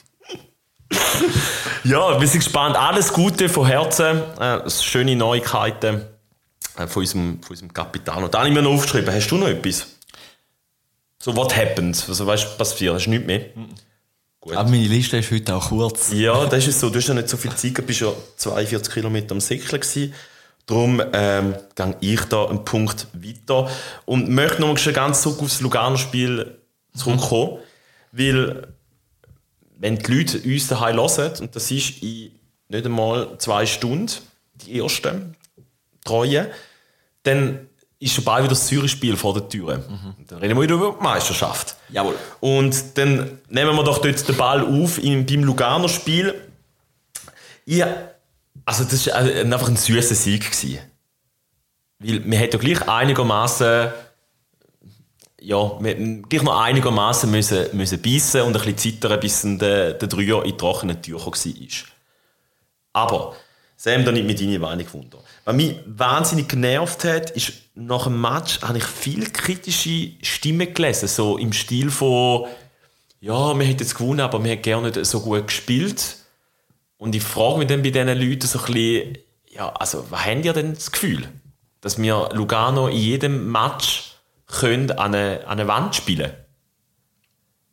Ja, wir sind gespannt. Alles Gute von Herzen. Äh, schöne Neuigkeiten äh, von, unserem, von unserem Kapitän. Und da habe ich mir noch aufgeschrieben. Hast du noch etwas? So, what happened? Also, weißt du, was passiert? Hast du nichts mehr? Gut. Aber meine Liste ist heute auch kurz. Ja, das ist so. Du hast ja nicht so viel Zeit, du bist ja zweiundvierzig Kilometer am Säckchen gewesen. Darum ähm, gehe ich da einen Punkt weiter und möchte noch mal ganz zurück aufs Lugano-Spiel zurückkommen. Mhm. Weil, wenn die Leute uns daheim hören, und das ist in nicht einmal zwei Stunden, die ersten Treue, dann ist schon bald wieder das Zürich-Spiel vor der Tür. Mhm. Dann reden wir wieder über die Meisterschaft. Jawohl. Und dann nehmen wir doch dort den Ball auf in, beim Lugano-Spiel. Ich, also das war einfach ein süßer Sieg gewesen. Weil wir hätten ja gleich einigermaßen ja, wir gleich noch einigermaßen müssen, müssen beißen und ein bisschen zittern, bis der, der Dreier in trockenen Tüchern war. Aber Sam, da nicht mit deine wenig Wunder. Was mich wahnsinnig genervt hat, ist, nach dem Match habe ich viele kritische Stimmen gelesen, so im Stil von ja, wir hätten jetzt gewonnen, aber wir hätten gerne nicht so gut gespielt. Und ich frage mich dann bei diesen Leuten so ein bisschen, ja, also, was habt ihr denn das Gefühl? Dass wir Lugano in jedem Match können an eine, an eine Wand spielen?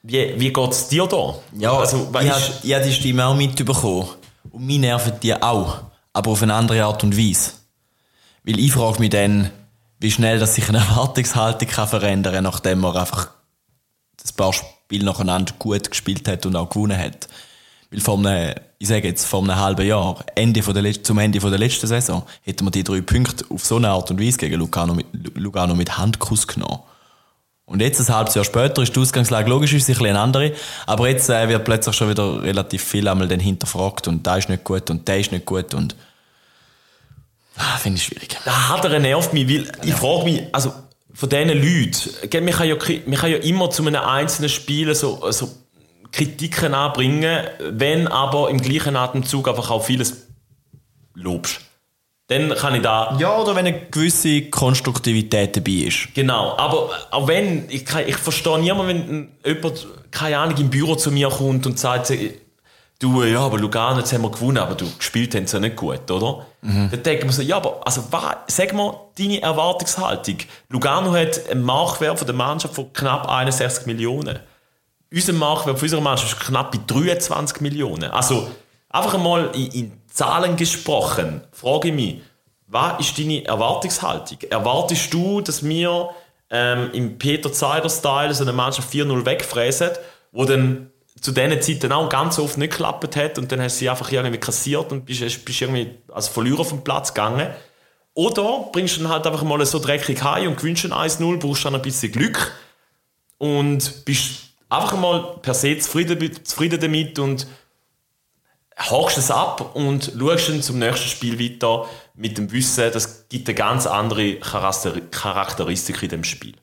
Wie, wie geht es dir da? Ja, also, ich habe hab die Stimme auch mitbekommen. Und mich nerven die auch. Aber auf eine andere Art und Weise. Weil ich frage mich dann, wie schnell dass sich eine Erwartungshaltung kann verändern kann, nachdem man einfach das paar Spiele nacheinander gut gespielt hat und auch gewonnen hat. Weil vor einem, ich sage jetzt, vor einem halben Jahr, Ende von der, zum Ende von der letzten Saison, hätten wir die drei Punkte auf so eine Art und Weise gegen Lugano mit, Lugano mit Handkuss genommen. Und jetzt, ein halbes Jahr später, ist die Ausgangslage logisch ist sicher eine andere. Aber jetzt äh, wird plötzlich schon wieder relativ viel einmal dann hinterfragt und da ist nicht gut und der ist nicht gut und ah, finde ich schwierig. Da hat er nervt mich, weil ich frage mich, also von diesen Leuten, man kann ja, man kann ja immer zu einem einzelnen Spiel so, so Kritiken anbringen, wenn aber im gleichen Atemzug einfach auch vieles lobst. Dann kann ich da... Ja, oder wenn eine gewisse Konstruktivität dabei ist. Genau, aber auch wenn, ich, ich verstehe niemanden, wenn jemand, keine Ahnung, im Büro zu mir kommt und sagt, du, ja, aber Lugano, jetzt haben wir gewonnen, aber du gespielt haben sie ja nicht gut, oder? Mhm. Dann denkt man so, ja, aber, also, was, sag mal, deine Erwartungshaltung. Lugano hat einen Marktwert von der Mannschaft von knapp einundsechzig Millionen. Unser Marktwert von unserer Mannschaft ist knapp bei dreiundzwanzig Millionen. Also, einfach einmal in, in Zahlen gesprochen, frage ich mich, was ist deine Erwartungshaltung? Erwartest du, dass wir ähm, im Peter Zeider-Style so eine Mannschaft vier null wegfräsen, wo dann zu diesen Zeiten auch ganz oft nicht geklappt hat und dann hast du sie einfach irgendwie kassiert und bist, bist irgendwie als Verlierer vom Platz gegangen? Oder bringst du dann halt einfach mal so dreckig heim und gewinnst ein eins null, brauchst dann ein bisschen Glück und bist einfach mal per se zufrieden, zufrieden damit und hakst es ab und schaust dann zum nächsten Spiel weiter mit dem Wissen, das gibt eine ganz andere Charakteristik in dem Spiel.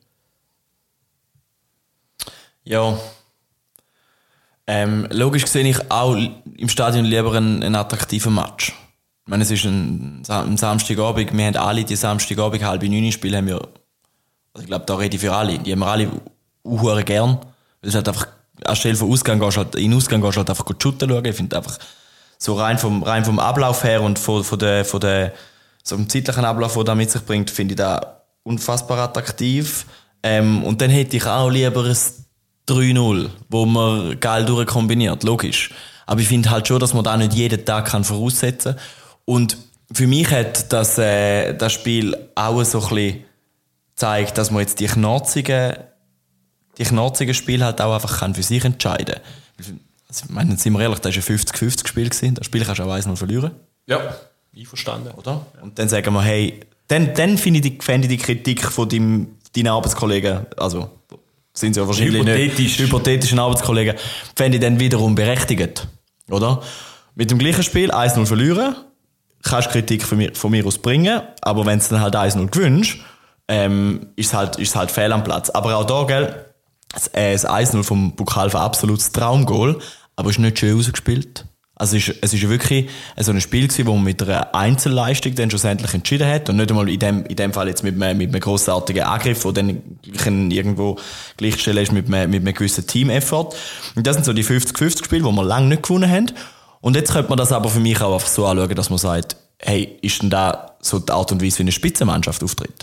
Ja. Ähm, logisch sehe ich auch im Stadion lieber einen, einen attraktiven Match. Ich meine, es ist ein, ein Samstagabend, wir haben alle die Samstagabend halb neun Spiele, haben wir, also ich glaube, da rede ich für alle, die haben wir alle auch gern. Weil es halt einfach, anstelle von Ausgang gehst halt, in Ausgang gehst du halt einfach gut shooten schauen. Ich finde einfach, so rein vom, rein vom Ablauf her und von, von der, von der, so vom zeitlichen Ablauf, der das mit sich bringt, finde ich da unfassbar attraktiv. Ähm, und dann hätte ich auch lieber ein drei null, wo man geil durchkombiniert, logisch. Aber ich finde halt schon, dass man da nicht jeden Tag kann voraussetzen kann. Und für mich hat das, äh, das Spiel auch so ein bisschen gezeigt, dass man jetzt die knarzigen, die knarzigen Spiele halt auch einfach kann für sich entscheiden kann. Also, ich meine, sind wir ehrlich, das war ein fünfzig fünfzig Spiel gewesen. Das Spiel kannst du auch eins null verlieren. Ja, einverstanden. Oder? Und dann sagen wir, hey, dann, dann finde ich, die, find ich die Kritik von deinem, deinen Arbeitskollegen, also sind sie ja wahrscheinlich Hypothetisch. nicht, hypothetischen Arbeitskollegen, fände ich dann wiederum berechtigt. Oder? Mit dem gleichen Spiel eins null verlieren, kannst du Kritik von mir, von mir aus bringen, aber wenn du dann halt eins null gewünscht, ähm, ist es halt, ist es halt fehl am Platz. Aber auch da, gell, das, äh, das eins null vom Bukal war absolutes Traumgoal, aber es ist nicht schön rausgespielt. Also es ist, es ist wirklich so ein Spiel gewesen, wo man mit einer Einzelleistung dann schlussendlich entschieden hat und nicht einmal in dem, in dem Fall jetzt mit einem, mit einem grossartigen Angriff, der dann irgendwo gleichstellen ist mit einem, mit einem gewissen Team-Effort. Und das sind so die fünfzig fünfzig Spiele, die wir lange nicht gewonnen haben. Und jetzt könnte man das aber für mich auch einfach so anschauen, dass man sagt, hey, ist denn da so die Art und Weise, wie eine Spitzenmannschaft auftritt?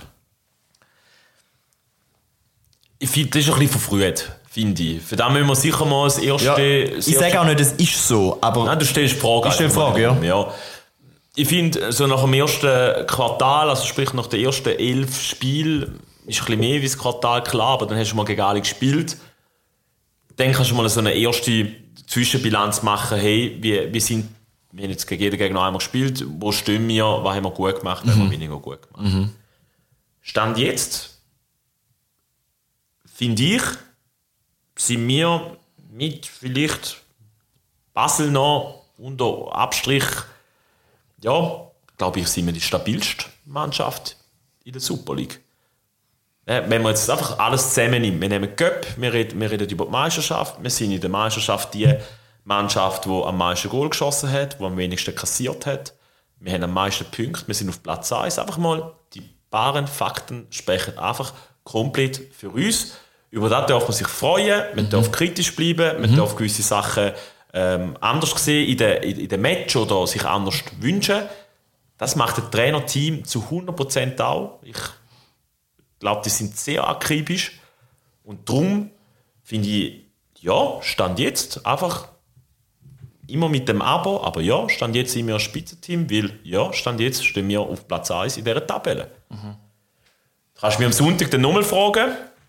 Ich finde, das ist ein bisschen verfrüht, finde ich. Für das müssen wir sicher mal das erste... Ja, das ich sage auch nicht, es ist so, aber... Nein, du stellst Fragen. Ich stelle Fragen, ja. ja. Ich finde, so nach dem ersten Quartal, also sprich nach den ersten elf Spielen, ist ein bisschen mehr wie das Quartal klar, aber dann hast du mal gegen alle gespielt. Dann kannst du mal so eine erste Zwischenbilanz machen, hey, wie, wie sind... Wir haben jetzt gegen jeden Gegner einmal gespielt, wo stehen wir, was haben wir gut gemacht, was mhm. haben wir weniger gut gemacht. Mhm. Stand jetzt... finde ich, sind wir mit vielleicht Basel noch unter Abstrich, ja, glaube ich, sind wir die stabilste Mannschaft in der Super League. Wenn man jetzt einfach alles zusammennimmt, wir nehmen Cup, wir reden, wir reden über die Meisterschaft, wir sind in der Meisterschaft die Mannschaft, die am meisten Goal geschossen hat, die am wenigsten kassiert hat. Wir haben am meisten Punkte, wir sind auf Platz eins. Einfach mal, die wahren Fakten sprechen einfach komplett für uns. Über das darf man sich freuen, man mhm. darf kritisch bleiben, man mhm. darf gewisse Sachen ähm, anders sehen in den in, in de Match oder sich anders wünschen. Das macht das Trainerteam zu hundert Prozent auch. Ich glaube, die sind sehr akribisch. Und darum finde ich, ja, Stand jetzt einfach immer mit dem Abo, aber ja, Stand jetzt sind wir ein Spitzenteam, weil ja, Stand jetzt stehen wir auf Platz eins in dieser Tabelle. Mhm. Kannst du mich am Sonntag dann nochmal fragen?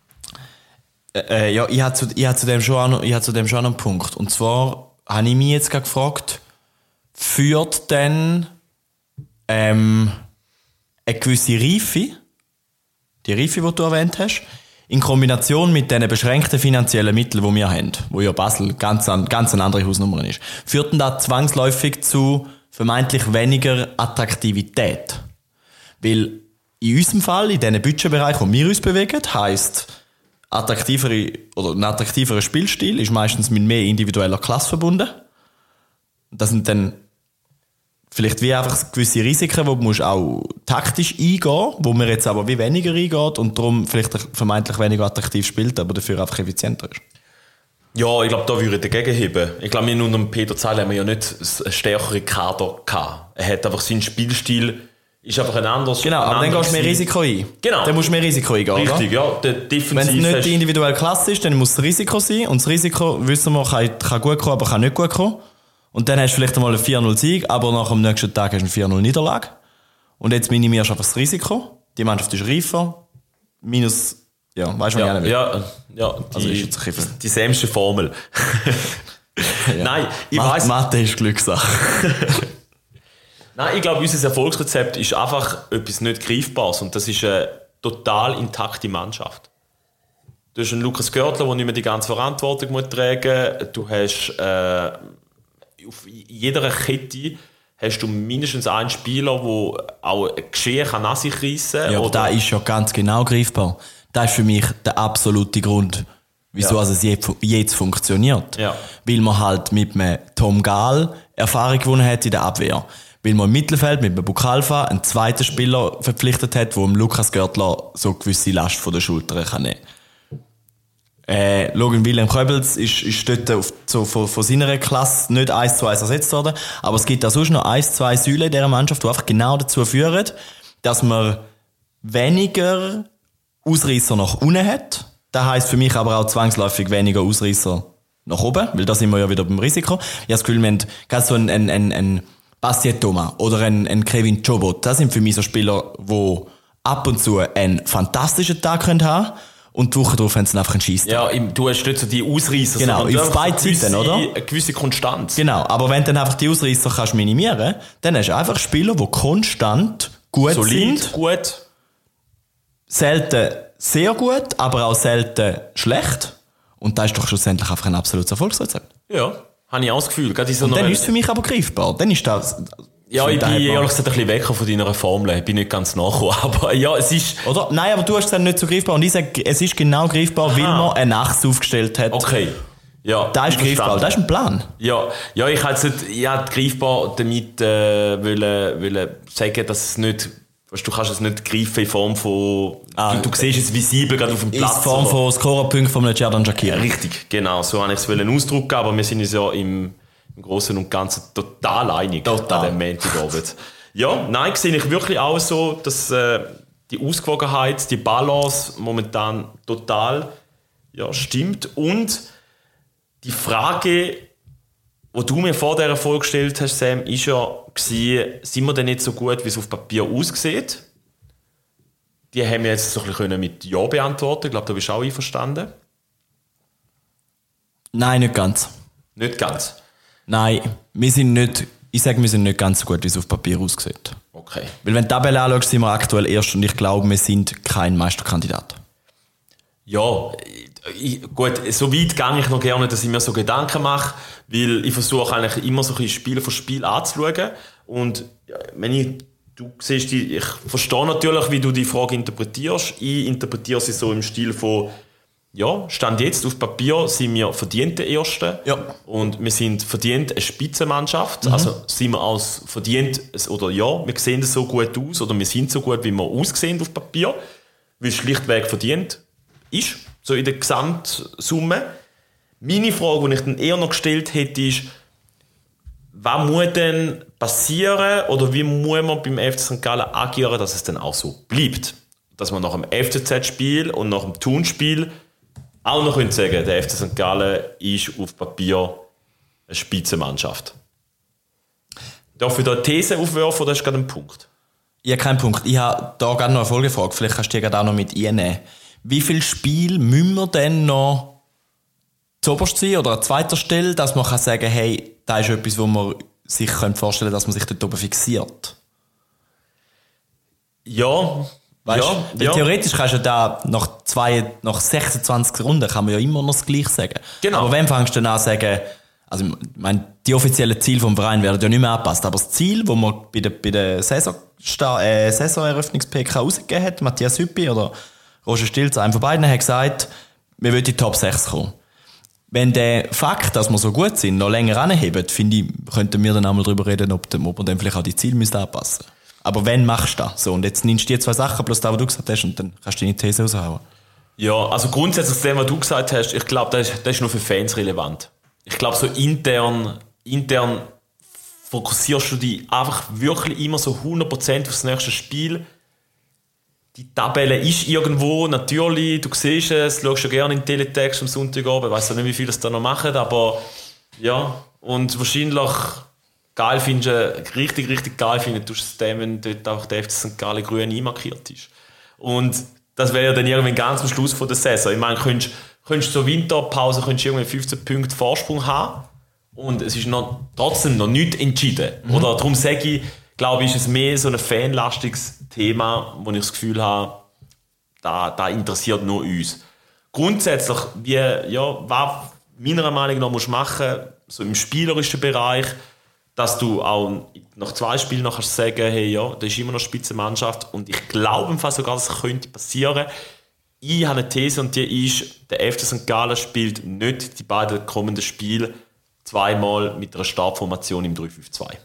Äh, ja, ich habe zu, ich hab zu dem schon noch, ich hab zu dem schon einen Punkt. Und zwar habe ich mich jetzt gerade gefragt, führt denn ähm, eine gewisse Reife, die Reife, die du erwähnt hast, in Kombination mit den beschränkten finanziellen Mitteln, die wir haben, wo ja Basel ganz, an, ganz eine andere Hausnummer ist, führt denn das zwangsläufig zu vermeintlich weniger Attraktivität? Weil in unserem Fall, in diesen Budgetbereichen, wo wir uns bewegen, heisst, attraktivere oder ein attraktiverer Spielstil ist meistens mit mehr individueller Klasse verbunden. Das sind dann vielleicht wie einfach gewisse Risiken, wo du auch taktisch eingehen musst, wo man jetzt aber wie weniger eingeht und darum vielleicht vermeintlich weniger attraktiv spielt, aber dafür einfach effizienter ist. Ja, ich glaube, da würde ich dagegen heben. Ich glaube, wir unter Peter Zeil haben wir ja nicht einen stärkeren Kader gehabt. Er hat einfach seinen Spielstil, ist einfach ein anderes. Genau, aber dann gehst du mehr Risiko ein. Genau. Dann musst du mehr Risiko eingehen. Richtig, oder? ja. Der Defensiv Wenn es nicht die individuelle Klasse ist, dann muss das Risiko sein. Und das Risiko, wissen wir, kann, kann gut kommen, aber kann nicht gut kommen. Und dann hast du vielleicht einmal einen vier null Sieg, aber nach dem nächsten Tag hast du eine vier null Niederlage. Und jetzt minimierst du einfach das Risiko. Die Mannschaft ist reifer. Minus, ja, weißt du, was ja, ich nicht ja, ja, die, also ist jetzt ein bisschen die sämste Formel. ja. Nein, ich Mathe, weiss... Mathe ist Glückssache. Nein, ich glaube, unser Erfolgsrezept ist einfach etwas nicht Greifbares. Und das ist eine total intakte Mannschaft. Du hast einen Lukas Görtler, der nicht mehr die ganze Verantwortung muss tragen muss. Du hast äh, auf jeder Kette hast du mindestens einen Spieler, der auch ein Geschehen kann an sich reissen kann. Ja, aber das ist ja ganz genau greifbar. Das ist für mich der absolute Grund, wieso ja. also es jetzt funktioniert. Ja. Weil man halt mit einem Tom Gahl Erfahrung gewonnen hat in der Abwehr. Weil man im Mittelfeld mit einem Bukalfa einen zweiten Spieler verpflichtet hat, der dem Lukas Görtler so eine gewisse Last von der Schulter kann nehmen. Äh, Logan Wilhelm Köbels ist, ist dort auf, so von, von seiner Klasse nicht eins zu eins ersetzt worden. Aber es gibt auch sonst noch eins, zwei Säulen in dieser Mannschaft, die einfach genau dazu führen, dass man weniger Ausreißer nach unten hat. Das heisst für mich aber auch zwangsläufig weniger Ausreißer nach oben, weil da sind wir ja wieder beim Risiko. Ich habe das Gefühl, wir haben ganz so einen, einen, einen, einen Bastien Thomas oder einen, einen Kevin Chobot. Das sind für mich so Spieler, die ab und zu einen fantastischen Tag haben können. Und die Woche darauf haben sie einfach einen Scheisstag. Ja, du hast dort so die Ausreißer. Genau, so, auf beiden Seiten, oder? Eine gewisse Konstanz. Genau, aber wenn du dann einfach die Ausreißer kannst minimieren, dann hast du einfach Spieler, die konstant gut Solid, sind. gut. Selten sehr gut, aber auch selten schlecht. Und das ist doch schlussendlich einfach ein absolutes Erfolgsrezept. Ja, habe ich auch das Gefühl. Gerade in so Und dann einer... ist es für mich aber greifbar. Dann ist das... Ja, ich bin ehrlich gesagt ein bisschen weg von deiner Formel. Ich bin nicht ganz nachgekommen. Aber ja, es ist... Oder? Nein, aber du hast gesagt, nicht so greifbar. Und ich sage, es ist genau greifbar, Aha. weil man eine Nacht aufgestellt hat. Okay. Ja, das ist greifbar. Das ist ein Plan. Ja, ja ich hätte ja, greifbar damit äh, wollen, wollen sagen, dass es nicht... Weißt, du kannst es nicht greifen in Form von... Ah, du, du siehst es visibel gerade auf dem Platz. In Form von Scorerpunkten von Xherdan Shaqiri. Ja, richtig, genau. So habe ich es ausdrücken, aber wir sind uns ja im... im Großen und Ganzen total einig total. an dem Montagabend. Ja, nein, sehe ich wirklich auch so, dass äh, die Ausgewogenheit, die Balance momentan total ja, stimmt. Und die Frage, die du mir vor dieser Folge gestellt hast, Sam, ist ja gewesen, sind wir denn nicht so gut, wie es auf Papier aussieht? Die haben wir jetzt so ein bisschen mit Ja beantworten. Ich glaube, da bist du auch einverstanden. Nein, nicht ganz. Nicht ganz? Nein, wir sind nicht, ich sage, wir sind nicht ganz so gut, wie es auf Papier aussieht. Okay. Weil wenn du die Tabelle anschaust, sind wir aktuell erst und ich glaube, wir sind kein Meisterkandidat. Ja, ich, gut, so weit gehe ich noch gerne, dass ich mir so Gedanken mache, weil ich versuche eigentlich immer so ein bisschen Spiel für Spiel anzuschauen. Und wenn ich, du siehst, die, ich verstehe natürlich, wie du die Frage interpretierst. Ich interpretiere sie so im Stil von, ja, Stand jetzt auf Papier sind wir verdient der Erste. Ja. Und wir sind verdient eine Spitzenmannschaft. Mhm. Also sind wir als verdient, oder ja, wir sehen so gut aus, oder wir sind so gut, wie wir aussehen auf Papier, weil es schlichtweg verdient ist, so in der Gesamtsumme. Meine Frage, die ich dann eher noch gestellt hätte, ist, was muss denn passieren, oder wie muss man beim F C Sankt Gallen agieren, dass es dann auch so bleibt? Dass man nach dem F C Z-Spiel und nach dem Thun-Spiel auch noch sagen können, der F C Sankt Gallen ist auf Papier eine Spitzenmannschaft. Darf ich da eine These aufwerfen oder hast du gerade einen Punkt? Ich habe keinen Punkt. Ich habe da gerne noch eine Folgefrage. Vielleicht kannst du die gerade auch noch mit reinnehmen. Wie viele Spiele müssen wir denn noch zuoberst sein oder an zweiter Stelle, dass man kann sagen, hey, da ist etwas, wo man sich vorstellen könnte, dass man sich dort oben fixiert? Ja, weißt, ja, weil ja. theoretisch kannst du da nach, zwei, nach sechsundzwanzig Runden kann man ja immer noch das Gleiche sagen. Genau. Aber wenn fängst du dann an zu sagen, also ich meine, die offiziellen Ziele vom Verein werden ja nicht mehr angepasst, aber das Ziel, das man bei der, bei der Saison, äh, Saisoneröffnungs-P K rausgegeben hat, Matthias Hüppi oder Roger Stilz, einer von beiden, hat gesagt, wir wollen in die Top sechs kommen. Wenn der Fakt, dass wir so gut sind, noch länger anheben, finde ich, könnten wir dann einmal darüber reden, ob, ob man dann vielleicht auch die Ziele anpassen müsste. Aber wenn machst du das? So, und jetzt nimmst du die zwei Sachen plus das, was du gesagt hast, und dann kannst du deine These raushauen. Ja, also grundsätzlich dem, was du gesagt hast, ich glaube, das ist, das ist nur für Fans relevant. Ich glaube, so intern, intern fokussierst du dich einfach wirklich immer so hundert Prozent auf das nächste Spiel. Die Tabelle ist irgendwo, natürlich, du siehst es, schaust du gerne in den Teletext am Sonntagabend, ich weiss nicht, wie viel das da noch machen, aber ja, und wahrscheinlich geil findest du, richtig, richtig geil findest du es dann, wenn dort auch der F C Sankt Gallen grün einmarkiert ist. Und das wäre ja dann irgendwann ganz am Schluss von der Saison. Ich meine, könntest könntest zur Winterpause könntest irgendwie fünfzehn Punkte Vorsprung haben und es ist noch, trotzdem noch nichts entschieden. Mhm. Oder darum sage ich, glaube ich, ist es mehr so ein fanlastiges Thema, wo ich das Gefühl habe, da, da interessiert nur uns. Grundsätzlich, wie, ja, was meiner Meinung nach musst machen, so im spielerischen Bereich, dass du auch nach zwei Spielen noch kannst sagen, hey, ja, das ist immer noch Spitzenmannschaft und ich glaube im Fall sogar, das könnte passieren. Ich habe eine These und die ist, der F C Sankt Gallen spielt nicht die beiden kommenden Spiele zweimal mit einer Startformation im drei fünf zwei.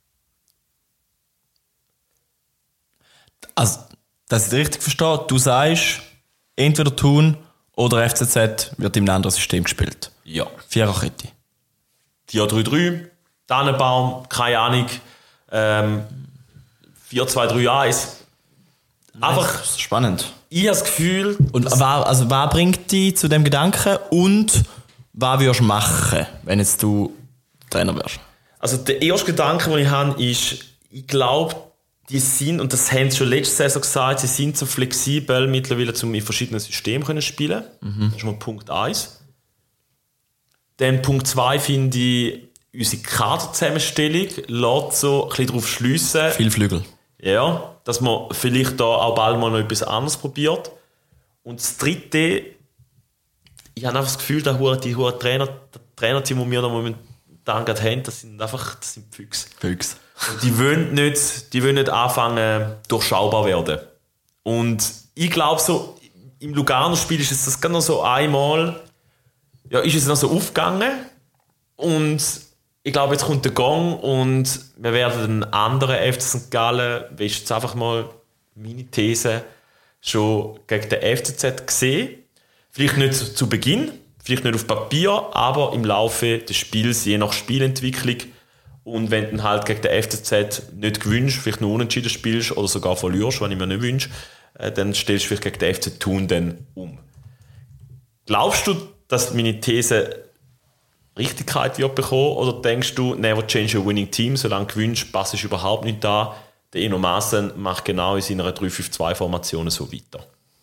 Also, dass ich das richtig verstehe, du sagst, entweder Thun oder F C Z wird in einem anderen System gespielt. Ja. Viererkette. vier drei drei, Tannenbaum, keine Ahnung, ähm, vier zwei drei eins. Einfach spannend. Ich habe das Gefühl... Und was, also, was bringt dich zu dem Gedanken und was würdest du machen, wenn jetzt du Trainer wärst? Also der erste Gedanke, den ich habe, ist, ich glaube, die sind, und das haben sie schon letzte Saison gesagt, sie sind so flexibel mittlerweile, um in verschiedenen Systemen zu spielen. Mhm. Das ist mal Punkt eins. Dann Punkt zwei finde ich, unsere Kaderzusammenstellung lässt so ein bisschen darauf schliessen. Viel Flügel. Ja, dass man vielleicht da auch bald mal noch etwas anderes probiert. Und das dritte, ich habe einfach das Gefühl, dass die hohen Trainer, das Trainerteam, das wir da momentan gerade haben, das sind einfach das sind Füchse. Füchse. Und die wollen nicht, die wollen nicht anfangen, durchschaubar werden. Und ich glaube so, im Lugano-Spiel ist es das gerade noch so einmal, ja, ist es noch so aufgegangen. Und ich glaube, jetzt kommt der Gang und wir werden einen anderen F C Sankt Gallen, das ist jetzt einfach mal meine These, schon gegen den F C Z gesehen. Vielleicht nicht zu Beginn, vielleicht nicht auf Papier, aber im Laufe des Spiels, je nach Spielentwicklung. Und wenn du dann halt gegen den F C Z nicht gewinnst, vielleicht nur unentschieden spielst oder sogar verlierst, wenn ich mir nicht wünsche, dann stellst du vielleicht gegen den F C Thun dann um. Glaubst du, dass meine These Richtigkeit wird bekommen, oder denkst du, never change a winning team, solange du gewinnst, passt es überhaupt nicht da? Der Eno Maassen macht genau in seiner drei fünf zwei Formation so weiter.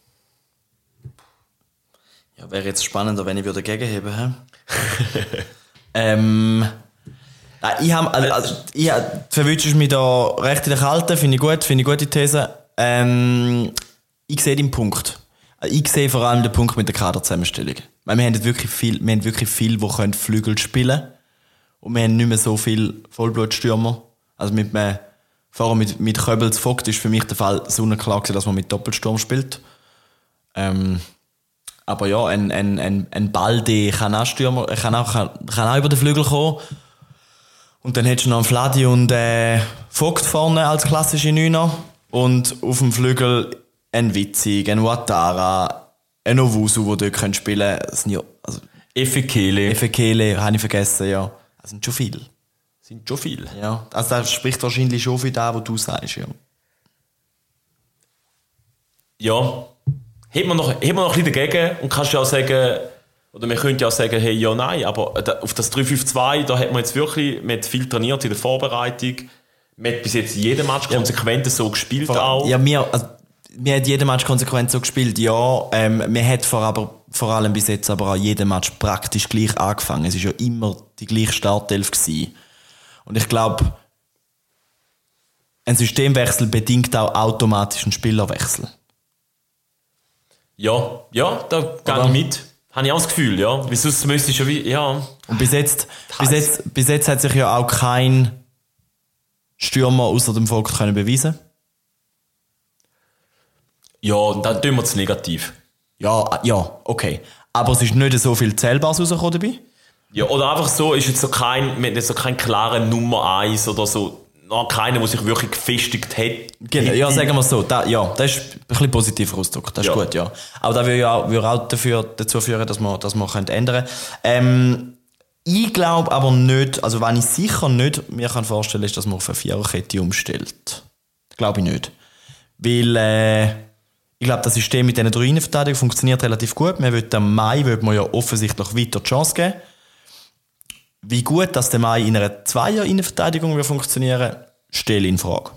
Ja, wäre jetzt spannender, wenn ich wieder gegenheben würde. ähm, ich habe, also, also, ich, du verwünschst mich da recht in der Kalte, finde ich gut, finde ich gute These. Ähm, ich sehe den Punkt. Ich sehe vor allem den Punkt mit der Kaderzusammenstellung. Weil wir haben wirklich viel, wir haben wirklich viel, die können Flügel spielen können. Und wir haben nicht mehr so viele Vollblutstürmer. Also mit einem, vorher mit, mit Köbels Vogt ist für mich der Fall so klar gewesen, dass man mit Doppelsturm spielt. Ähm, aber ja, ein, ein, ein, ein Balde kann auch Stürmer, kann auch, kann, kann auch über den Flügel kommen. Und dann hättest du noch einen Fladi und äh, Vogt vorne als klassische Neuner. Und auf dem Flügel ein Witzig, ein Ouattara, ein Owusu, der dort spielen können. Ja, also Efekele. Efekele, habe ich vergessen, ja. Das sind schon viele. Sind schon viele. Ja, also das spricht wahrscheinlich schon für das, was du sagst, ja. Ja, hat man noch, hat man noch ein bisschen dagegen und kannst ja auch sagen, oder man könnte ja auch sagen, hey, ja, nein, aber auf das drei fünf zwei, da hat man jetzt wirklich mit viel trainiert in der Vorbereitung. Man hat bis jetzt jeden Match konsequent so gespielt vor, auch. Ja, wir, also, wir haben jeden Match konsequent so gespielt, ja. Ähm, wir hat vor, aber, vor allem bis jetzt aber auch jeden Match praktisch gleich angefangen. Es war ja immer die gleiche Startelf gewesen. Und ich glaube, ein Systemwechsel bedingt auch automatisch einen Spielerwechsel. Ja, ja, da gehe ich mit. Habe ich auch das Gefühl, ja. Weil sonst müsste ich schon wie, ja. Und bis jetzt, bis jetzt, bis jetzt hat sich ja auch kein Stürmer außer dem Volk können beweisen. Ja, und dann tun wir es negativ. Ja, ja, okay. Aber es ist nicht so viel Zählbares rausgekommen dabei? Ja, oder einfach so, ist jetzt so kein, mit so kein klarer Nummer eins oder so. Noch keiner, der sich wirklich gefestigt hat. Genau, ja, sagen wir es so. Da, ja, das ist ein bisschen positiver Ausdruck. Das ist ja. gut, ja. Aber das würde ja auch, würde auch dafür, dazu führen, dass man, dass man ändern können. Ähm, ich glaube aber nicht, also wenn ich sicher nicht mir kann vorstellen kann, ist, dass man auf eine Viererkette umstellt. Glaube ich nicht. Weil, äh, ich glaube, das System mit diesen drei Innenverteidigungen funktioniert relativ gut. Man will am Mai will man ja offensichtlich weiter die Chance geben. Wie gut, dass der Mai in einer Zweier-Innenverteidigung funktionieren würde, stelle ich in Frage.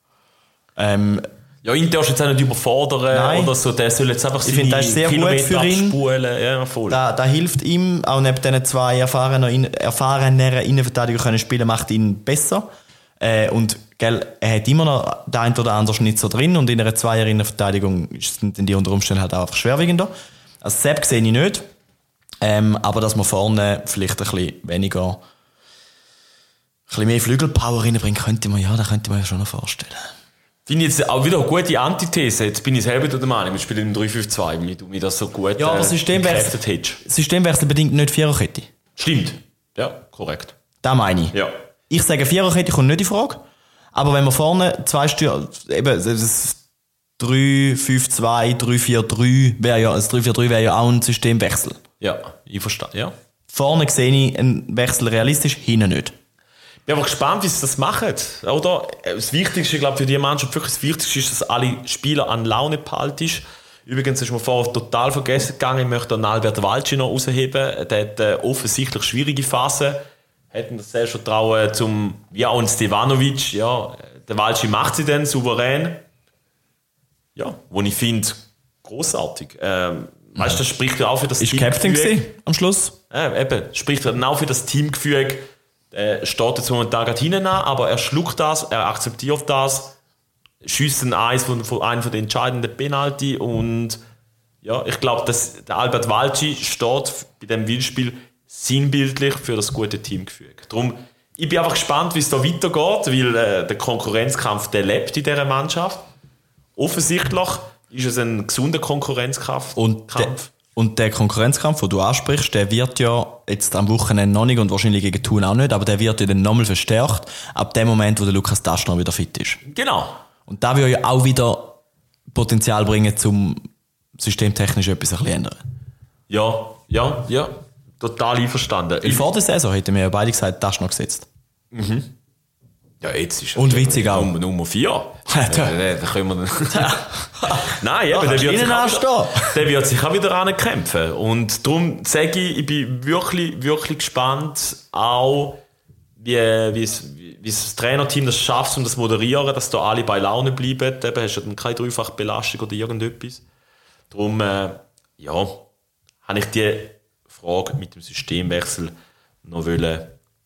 Ähm, ja, ihn darfst du jetzt auch nicht überfordern nein. oder so. Der soll jetzt einfach ich finde, das ist sehr gut für ihn. Ja, voll. Da, da hilft ihm, auch neben diesen zwei erfahrenen, erfahreneren Innenverteidigern können spielen, macht ihn besser. Äh, und gell, er hat immer noch den einen oder anderen Schnitzer drin und in einer Zweier-Innenverteidigung sind die unter Umständen halt auch einfach schwerwiegender. Also Sepp sehe ich nicht. Ähm, aber dass man vorne vielleicht ein bisschen weniger, ein bisschen mehr Flügelpower reinbringt, könnte man ja, das könnte man ja schon noch vorstellen. Finde ich jetzt auch wieder eine gute Antithese. Jetzt bin ich selber der Meinung, wir spielen im drei fünf zwei, weil du mir das so gut ja, aber äh, Systemwechsel, hättest. Systemwechsel bedingt nicht Viererkette. Stimmt. Ja, korrekt. Das meine ich. Ja. Ich sage, Viererkette kommt nicht in Frage. Aber wenn wir vorne zwei Stühle, eben, das drei fünf zwei, drei vier drei, wäre ja, das drei vier drei wäre ja auch ein Systemwechsel. Ja, ich verstehe, ja. Vorne sehe ich einen Wechsel realistisch, hinten nicht. Ich bin aber gespannt, wie sie das machen. Oder? Das Wichtigste, ich glaube, für die Mannschaft wirklich das Wichtigste ist, dass alle Spieler an Laune behalten. Übrigens ist mir vorher total vergessen gegangen, ich möchte den Albert Walci noch rausheben. Der hat eine offensichtlich schwierige Phase. Hätten das Selbstvertrauen zum, wie auch ein Stevanovic. Ja, der Walci macht sie dann souverän. Ja, wo ich finde, grossartig. Ähm, Weißt du, das spricht ja auch für das ist Teamgefüge. Ist Captain am Schluss? Ja, eben. Spricht dann auch für das Teamgefüge. Er steht jetzt momentan gerade hinten an, aber er schluckt das, er akzeptiert das, schießt ein Eis von, von einem von den entscheidenden Penalty und ja, ich glaube, dass der Albert Walci steht bei diesem Willspiel sinnbildlich für das gute Teamgefüge. Darum, ich bin einfach gespannt, wie es da weitergeht, weil äh, der Konkurrenzkampf, der lebt in dieser Mannschaft. Offensichtlich ist es ein gesunder Konkurrenzkampf. Und, de, und der Konkurrenzkampf, den du ansprichst, der wird ja jetzt am Wochenende noch nicht und wahrscheinlich gegen Thun auch nicht, aber der wird ja dann nochmal verstärkt, ab dem Moment, wo der Lukas Daschner wieder fit ist. Genau. Und da würde ja auch wieder Potenzial bringen, zum systemtechnisch etwas ein bisschen ändern. Ja, ja, ja. Total einverstanden. Weil vor der Saison hätten wir ja beide gesagt, Daschner gesetzt. Mhm. Ja, jetzt ist und witzig auch. Nummer, Nummer vier. Ja, da können wir Nein, eben, der, wird sich auch, der wird sich auch wieder ankämpfen. Und darum sage ich, ich bin wirklich, wirklich gespannt, auch wie, wie, es, wie das Trainerteam das schafft, um das zu moderieren, dass da alle bei Laune bleiben. Eben hast du dann keine Dreifachbelastung oder irgendetwas. Darum, äh, ja, habe ich die Frage mit dem Systemwechsel noch wollen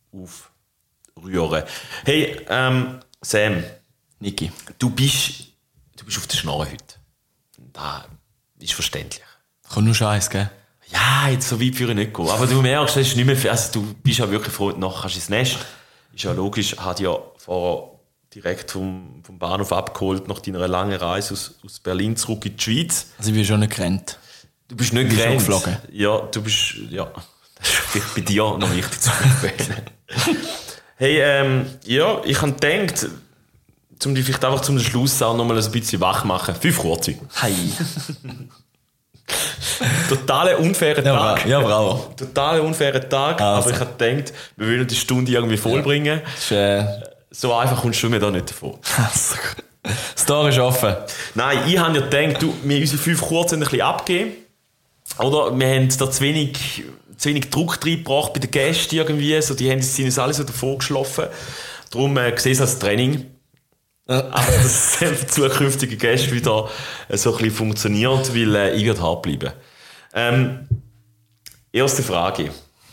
aufrühren. Hey, ähm, Sam. Niki. Du bist, du bist auf der Schnarre heute. Das ist verständlich. Kommt nur Scheiß, gell? Ja, jetzt so weit für ich nicht gehen. Aber du merkst, das ist nicht mehr viel. Also du bist ja wirklich froh, nachher kannst du ins Nest. Ist ja logisch, hat ja vorher direkt vom, vom Bahnhof abgeholt, nach deiner langen Reise aus, aus Berlin zurück in die Schweiz. Also ich bin schon nicht gerannt. Du bist nicht gerannt. geflogen. Ja, du bist, ja, das ist vielleicht bei dir noch wichtig zu erwähnen. Hey, ähm, ja, ich habe gedacht, um dich vielleicht einfach zum Schluss auch noch mal ein bisschen wach machen. Fünf kurze. Hey. Total unfairer Tag. Ja, bravo. Total unfairer Tag, also. Aber ich habe gedacht, wir wollen die Stunde irgendwie vollbringen. Ja. Ist, äh... So einfach kommst du mir da nicht davon. Also. Das Tor ist offen. Nein, ich habe ja gedacht, du, wir haben unsere fünf Kurze ein bisschen abgegeben. Oder? Wir haben da zu wenig, zu wenig Druck reingebracht bei den Gästen irgendwie. So, die haben, sind uns alle so davor geschlafen. Darum äh, sehe ich es als Training. Aber dass es für zukünftige Gäste wieder äh, so ein bisschen funktioniert, weil äh, ich werde hart bleiben. Ähm, erste Frage.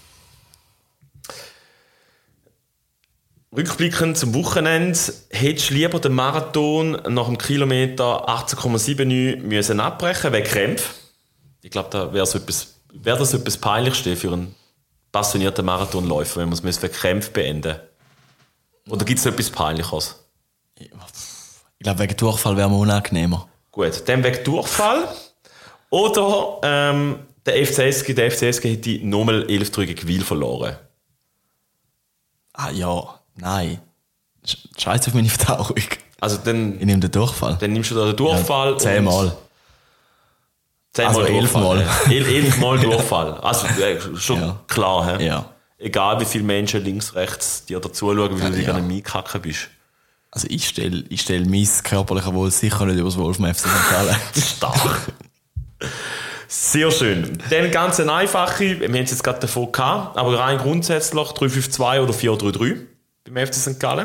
Rückblickend zum Wochenende, hättest du lieber den Marathon nach dem Kilometer achtzehn Komma neunundsiebzig müssen abbrechen wegen Krämpfen? Ich glaube, da wäre so etwas, wäre das etwas Peinlichste für einen passionierten Marathonläufer, wenn man es wegen Krämpfen beenden muss. Oder gibt es etwas Peinliches? Ich glaube, wegen Durchfall wäre mir unangenehmer. Gut, dann wegen Durchfall. Oder ähm, der F C S G, der F C S G hätte nochmal elf Tage Gewil verloren. Ah ja, nein. Scheiß auf meine Verdauung. Also dann, ich nehme den Durchfall. Dann nimmst du da den Durchfall. Ja, zehnmal. Zehnmal also elfmal. El, elfmal Durchfall. Also äh, schon ja. klar, he? Ja. Egal wie viele Menschen links, rechts dir dazu schauen, wie du dich ja. an einem Einkacken bist. Also ich stelle ich stell mein körperliches Wohl sicher nicht über das Wohl vom F C Sankt Gallen. Stark. Sehr schön. Dann ganz eine einfache, wir haben es jetzt gerade davon gehabt, aber rein grundsätzlich drei fünf zwei oder vier drei drei beim F C Sankt Gallen.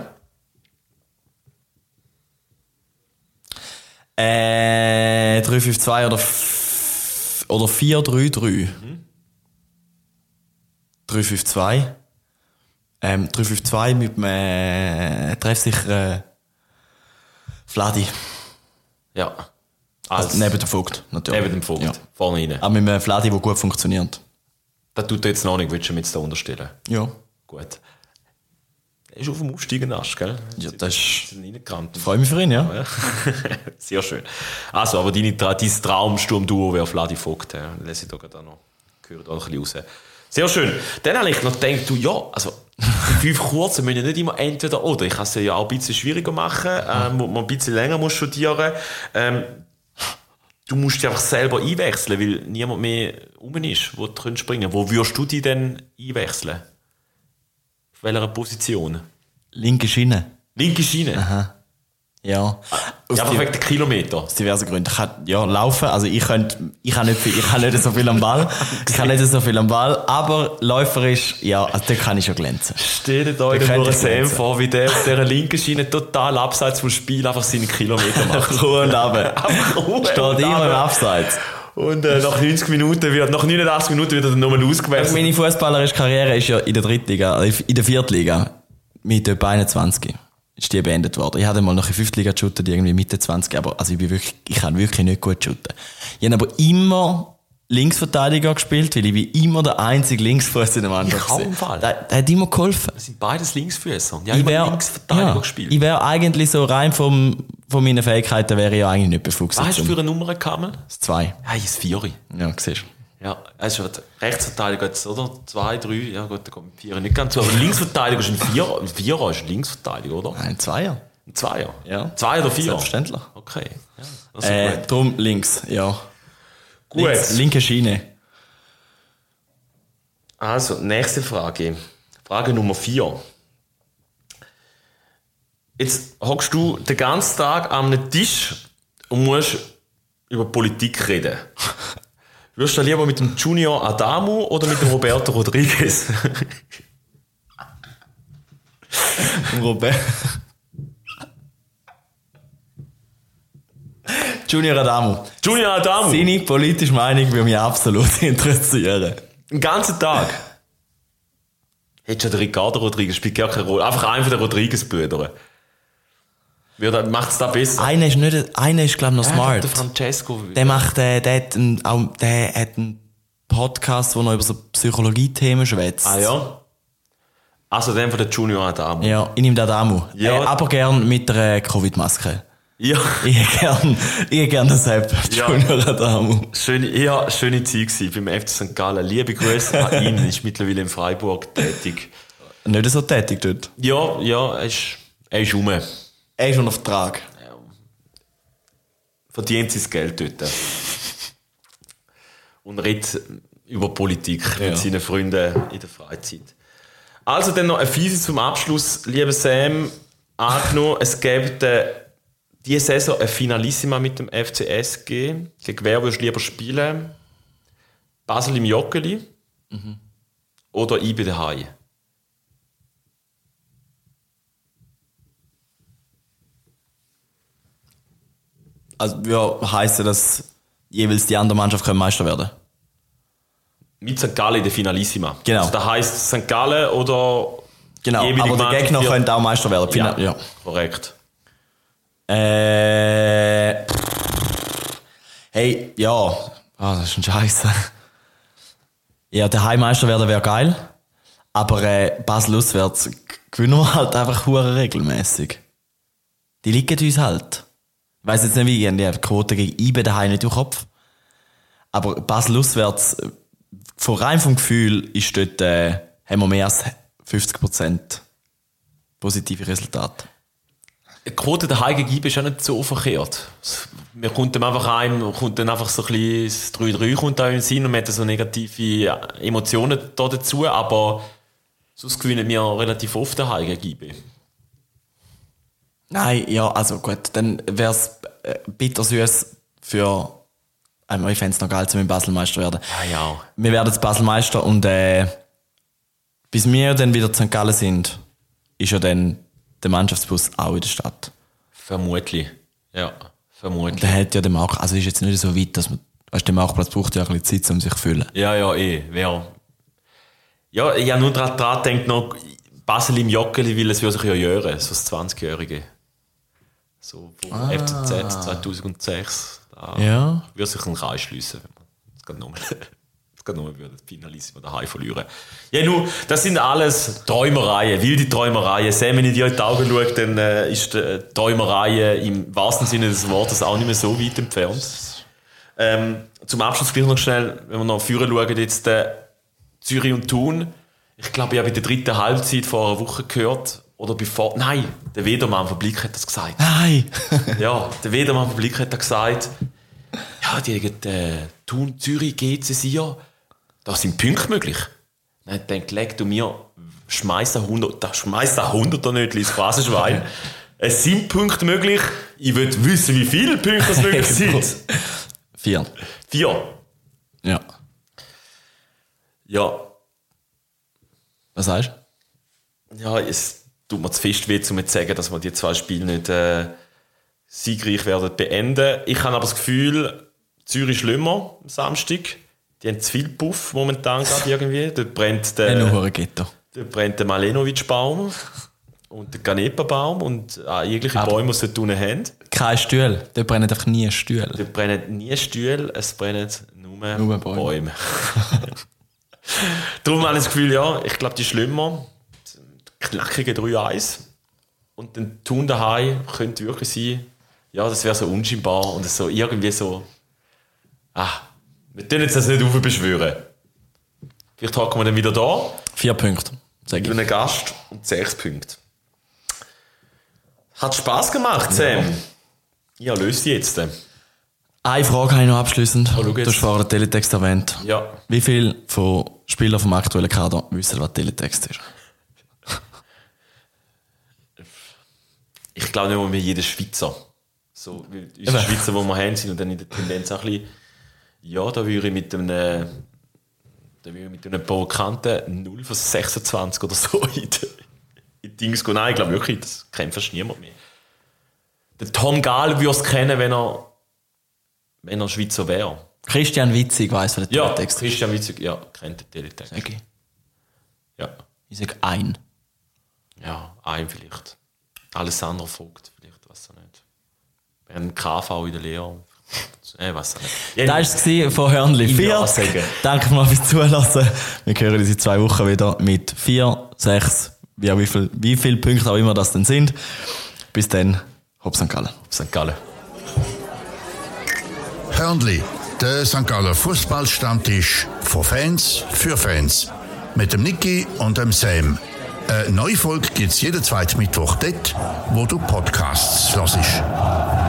Äh, drei fünf zwei oder, f- oder vier drei drei. Mhm. drei fünf zwei. Ähm, drei fünf zwei mit einem äh, treffsicheren Vladi. Ja. Also, also neben dem Vogt, natürlich. Neben dem Vogt, ja. vorne rein. Aber mit einem Vladi, der gut funktioniert. Das tut er jetzt noch nicht, willst du mir jetzt da unterstellen? Ja. Gut. Er ist auf dem aufsteigenden Ast, gell? Ja, das ist... reingerannt. Freue mich für ihn, ja. ja. Sehr schön. Also, aber deine, dein Traumsturmduo wäre Vladi Vogt. Ja. Lass ich da gerade auch noch, gehört auch ein bisschen raus. Sehr schön. Dann habe ich noch gedacht, du, ja, also, die fünf Kurze müssen ja nicht immer entweder oder. Ich kann es ja auch ein bisschen schwieriger machen, ähm, wo man ein bisschen länger muss studieren. Ähm, du musst dich einfach selber einwechseln, weil niemand mehr rum ist, wo du springen kannst. Wo würdest du dich denn einwechseln? Auf welcher Position? Linke Schiene. Linke Schiene? Aha. Ja. Ja, aber wegen der Kilometer. Aus diversen Gründen. Ich kann, ja, laufen. Also ich könnte, ich kann nicht, viel, ich kann nicht so viel am Ball. Ich kann nicht so viel am Ball. Aber läuferisch, ja, also da kann ich schon glänzen. Stellt euch den nur Sam vor, wie der auf dieser linken Schiene total abseits vom Spiel einfach seine Kilometer macht. Ruhe und runter. Steht immer im Abseits. Und äh, nach neunzig Minuten wird, nach neunundachtzig Minuten wird er dann nochmal ausgewechselt. Meine fußballerische Karriere ist ja in der Drittliga, in der Viertliga, mit etwa einundzwanzig. Ist die beendet worden. Ich hatte mal noch in der Fünftliga geshootet, irgendwie Mitte zwanzig, aber also ich bin wirklich, ich kann wirklich nicht gut shooten. Ich habe aber immer Linksverteidiger gespielt, weil ich wie immer der einzige Linksfuß in der Mannschaft war. In keinem Fall. Der, der hat immer geholfen. Das sind beides Linksfüßer. Ja, Ich immer wäre Linksverteidiger ja, gespielt. ich wäre eigentlich so rein vom, von meinen Fähigkeiten wäre ich ja eigentlich nicht befugt. Was hast du für eine Nummer gehabt? Das zwei. Ja, ich ist Vieri. Ja, siehst du. Ja, also Rechtsverteidiger jetzt, oder? Zwei, drei, ja gut, da kommt Vieri nicht ganz zu. Aber Linksverteidiger ist ein Vierer. Ein Vierer ist ein Linksverteidiger, oder? Ein Zweier. Ein Zweier? Ja. Zwei oder vier? Selbstverständlich. Okay. Ja, also Äh, gut. drum links, ja. Gut. Links, linke Schiene. Also, nächste Frage. Frage Nummer vier. Jetzt hockst du den ganzen Tag an einem Tisch und musst über Politik reden. Würdest du lieber mit dem Junior Adamu oder mit dem Roberto Rodriguez? Robert. Junior Adamu. Junior Adamu? Seine politische Meinung würde mich absolut interessieren. Den ganzen Tag? Hättest du den Ricardo Rodriguez, spielt gar keine Rolle. Einfach einen von den Rodriguez-Brüdern. Macht es da besser? Einer ist nicht, einer ist, glaube ich, noch Ja, smart. der Francesco. Der macht, äh, der hat einen, auch, der hat einen Podcast, wo er über so Psychologie-Themen schwätzt. Ah ja? Also den von der Junior Adamu. Ja, ich nehme den Adamu. Ja. Äh, aber gern mit einer Covid-Maske. Ja. Ich hätte gern, ich hätte gern das App. Ja. Junior Adamu. Schöne, ja, schöne Zeit gewesen beim F C Sankt Gallen. Liebe Grüße an ihn, ist mittlerweile in Freiburg tätig. Nicht so tätig dort. Ja, ja, er ist, er ist rum. Er ist schon auf Vertrag. Verdient sein Geld dort. Und redet über Politik Ja. mit seinen Freunden in der Freizeit. Also dann noch ein Fiese zum Abschluss. Lieber Sam, angenommen, es gäbe diese Saison eine Finalissima mit dem F C S G. Gegen wer würdest du lieber spielen? Basel im Joggeli mhm. oder I B daheim? Also, ja, heisst ja, dass jeweils die andere Mannschaft Meister werden können? Mit Sankt Gallen in der Finalissima. Genau. Also, das heisst Sankt Gallen oder... Genau, aber der Gegner wird... könnte auch Meister werden. Ja, ja. korrekt. Äh... Hey, ja... Oh, das ist ein Scheiße. Ja, der Heimmeister werden wäre geil. Aber äh, Basel auswärts gewinnen wir halt einfach hure regelmäßig. Die liegen uns halt. Ich weiss jetzt nicht, wie die Quote gegen I B daheim nicht im Kopf. Aber Basel auswärts, von rein vom Gefühl, ist dort, äh, haben wir mehr als fünfzig Prozent positive Resultate. Die Quote daheim gegen I B ist auch nicht so verkehrt. Wir kommt dann einfach ein, kommt dann einfach so ein bisschen das drei drei kommt da in den Sinn und man hat so negative Emotionen da dazu, aber sonst gewinnen wir relativ oft daheim gegen I B. Nein, ja, also gut, dann wäre es äh, bittersüß für... Einmal, ich fände es noch geil, zu mit Baselmeister werden. Ja, ja. Wir werden jetzt Baselmeister und äh, bis wir dann wieder in Sankt Gallen sind, ist ja dann der Mannschaftsbus auch in der Stadt. Vermutlich, ja, vermutlich. Der hat ja den Markt, also ist jetzt nicht so weit, dass man, weißt, der Marktplatz braucht ja ein bisschen Zeit, um sich zu füllen. Ja, ja, eh, wer... Ja, ich habe nur daran gedacht, noch Basel im Joggeli, weil es würde sich ja jähren, so das zwanzigjährige. So vom ah. F C Z zweitausendsechs. Da ja. würde sich einen Kreis schliessen, wenn man das gerade nur, das gerade nur würde, das Finalissima daheim verlieren. Ja, nur, das sind alles Träumereien, wilde Träumereien. Sam, wenn ich dir in die Augen schaue, dann äh, ist die Träumereien im wahrsten Sinne des Wortes auch nicht mehr so weit entfernt. Ähm, zum Abschluss vielleicht noch schnell, wenn wir noch vorher schauen, jetzt äh, Zürich und Thun. Ich glaube, ich habe in der dritten Halbzeit vor einer Woche gehört, oder bevor, nein, der Wedermann vom Blick hat das gesagt. Nein! Ja, der Wedermann vom Blick hat das gesagt. Ja, die haben äh, Thun, Zürich, G C Sia, da sind Punkte möglich. Dann denkt, leg du mir, schmeiß da hundert, da schmeiß da hundert nicht ins Phrasenschwein. Es sind Punkte möglich. Ich will wissen, wie viele Punkte das möglich sind. Vier. Vier? Ja. Ja. Was sagst du? Ja, es tut mir zu fest weh, um zu sagen, dass wir die zwei Spiele nicht äh, siegreich werden beenden. Ich habe aber das Gefühl, Zürich ist schlimmer am Samstag. Die haben zu viel Puff momentan gerade irgendwie. Dort brennt der, Ghetto. Dort brennt der Malenovic-Baum und der Ganepa-Baum und äh, jegliche aber Bäume, die sie dort unten haben. Kein Stuhl. Dort brennen einfach nie Stühle. Dort brennen nie Stühle, es brennen nur, nur Bäume. Bäume. Darum habe ich das Gefühl, ja, ich glaube, die ist schlimmer. Knackige drei eins. Und dann Thun daheim könnte wirklich sein, ja, das wäre so unscheinbar und so irgendwie so, ah, wir können jetzt das nicht aufbeschwören. Vielleicht hocken wir dann wieder da. Vier Punkte, sag ich. Für einen Gast und sechs Punkte. Hat Spass gemacht, Sam. Ja, löst die jetzt. Eine Frage habe ich noch abschliessend. Oh, du hast vorhin den Teletext erwähnt. Ja. Wie viele von Spielern vom aktuellen Kader wissen, was Teletext ist? Ich glaube nicht, wir jeder Schweizer. So, wie unsere Eben. Schweizer, die wir haben, sind und dann in der Tendenz auch ein bisschen, ja, da würde ich mit einem, da würde ich mit einem provokanten null von sechsundzwanzig oder so in die, in die Dings gehen. Nein, ich glaube wirklich, das kennt fast niemand mehr. Der Tom Gahl würde es kennen, wenn er, wenn er Schweizer wäre. Christian Witzig weiss, was der ja, Teletext ist. Ja, Christian Witzig, ja, kennt den Teletext. Okay. Ja. Ich sage ein. Ja, ein vielleicht. Alessandro Vogt, vielleicht, weiß er nicht. Ein K V in der Lehre. Ich weiß es nicht. Ja, das war es von Hörnli vier. Danke mal fürs Zuhören. Wir hören uns in zwei Wochen wieder mit vier, sechs, wie, wie viele wie viel Punkte auch immer das denn sind. Bis dann, Hop Sankt Gallen. Hop Sankt Gallen. Hörnli, der Sankt Galler Fußballstammtisch von Fans für Fans. Mit dem Niki und dem Sam. Eine neue Folge gibt es jeden zweiten Mittwoch dort, wo du Podcasts hörst.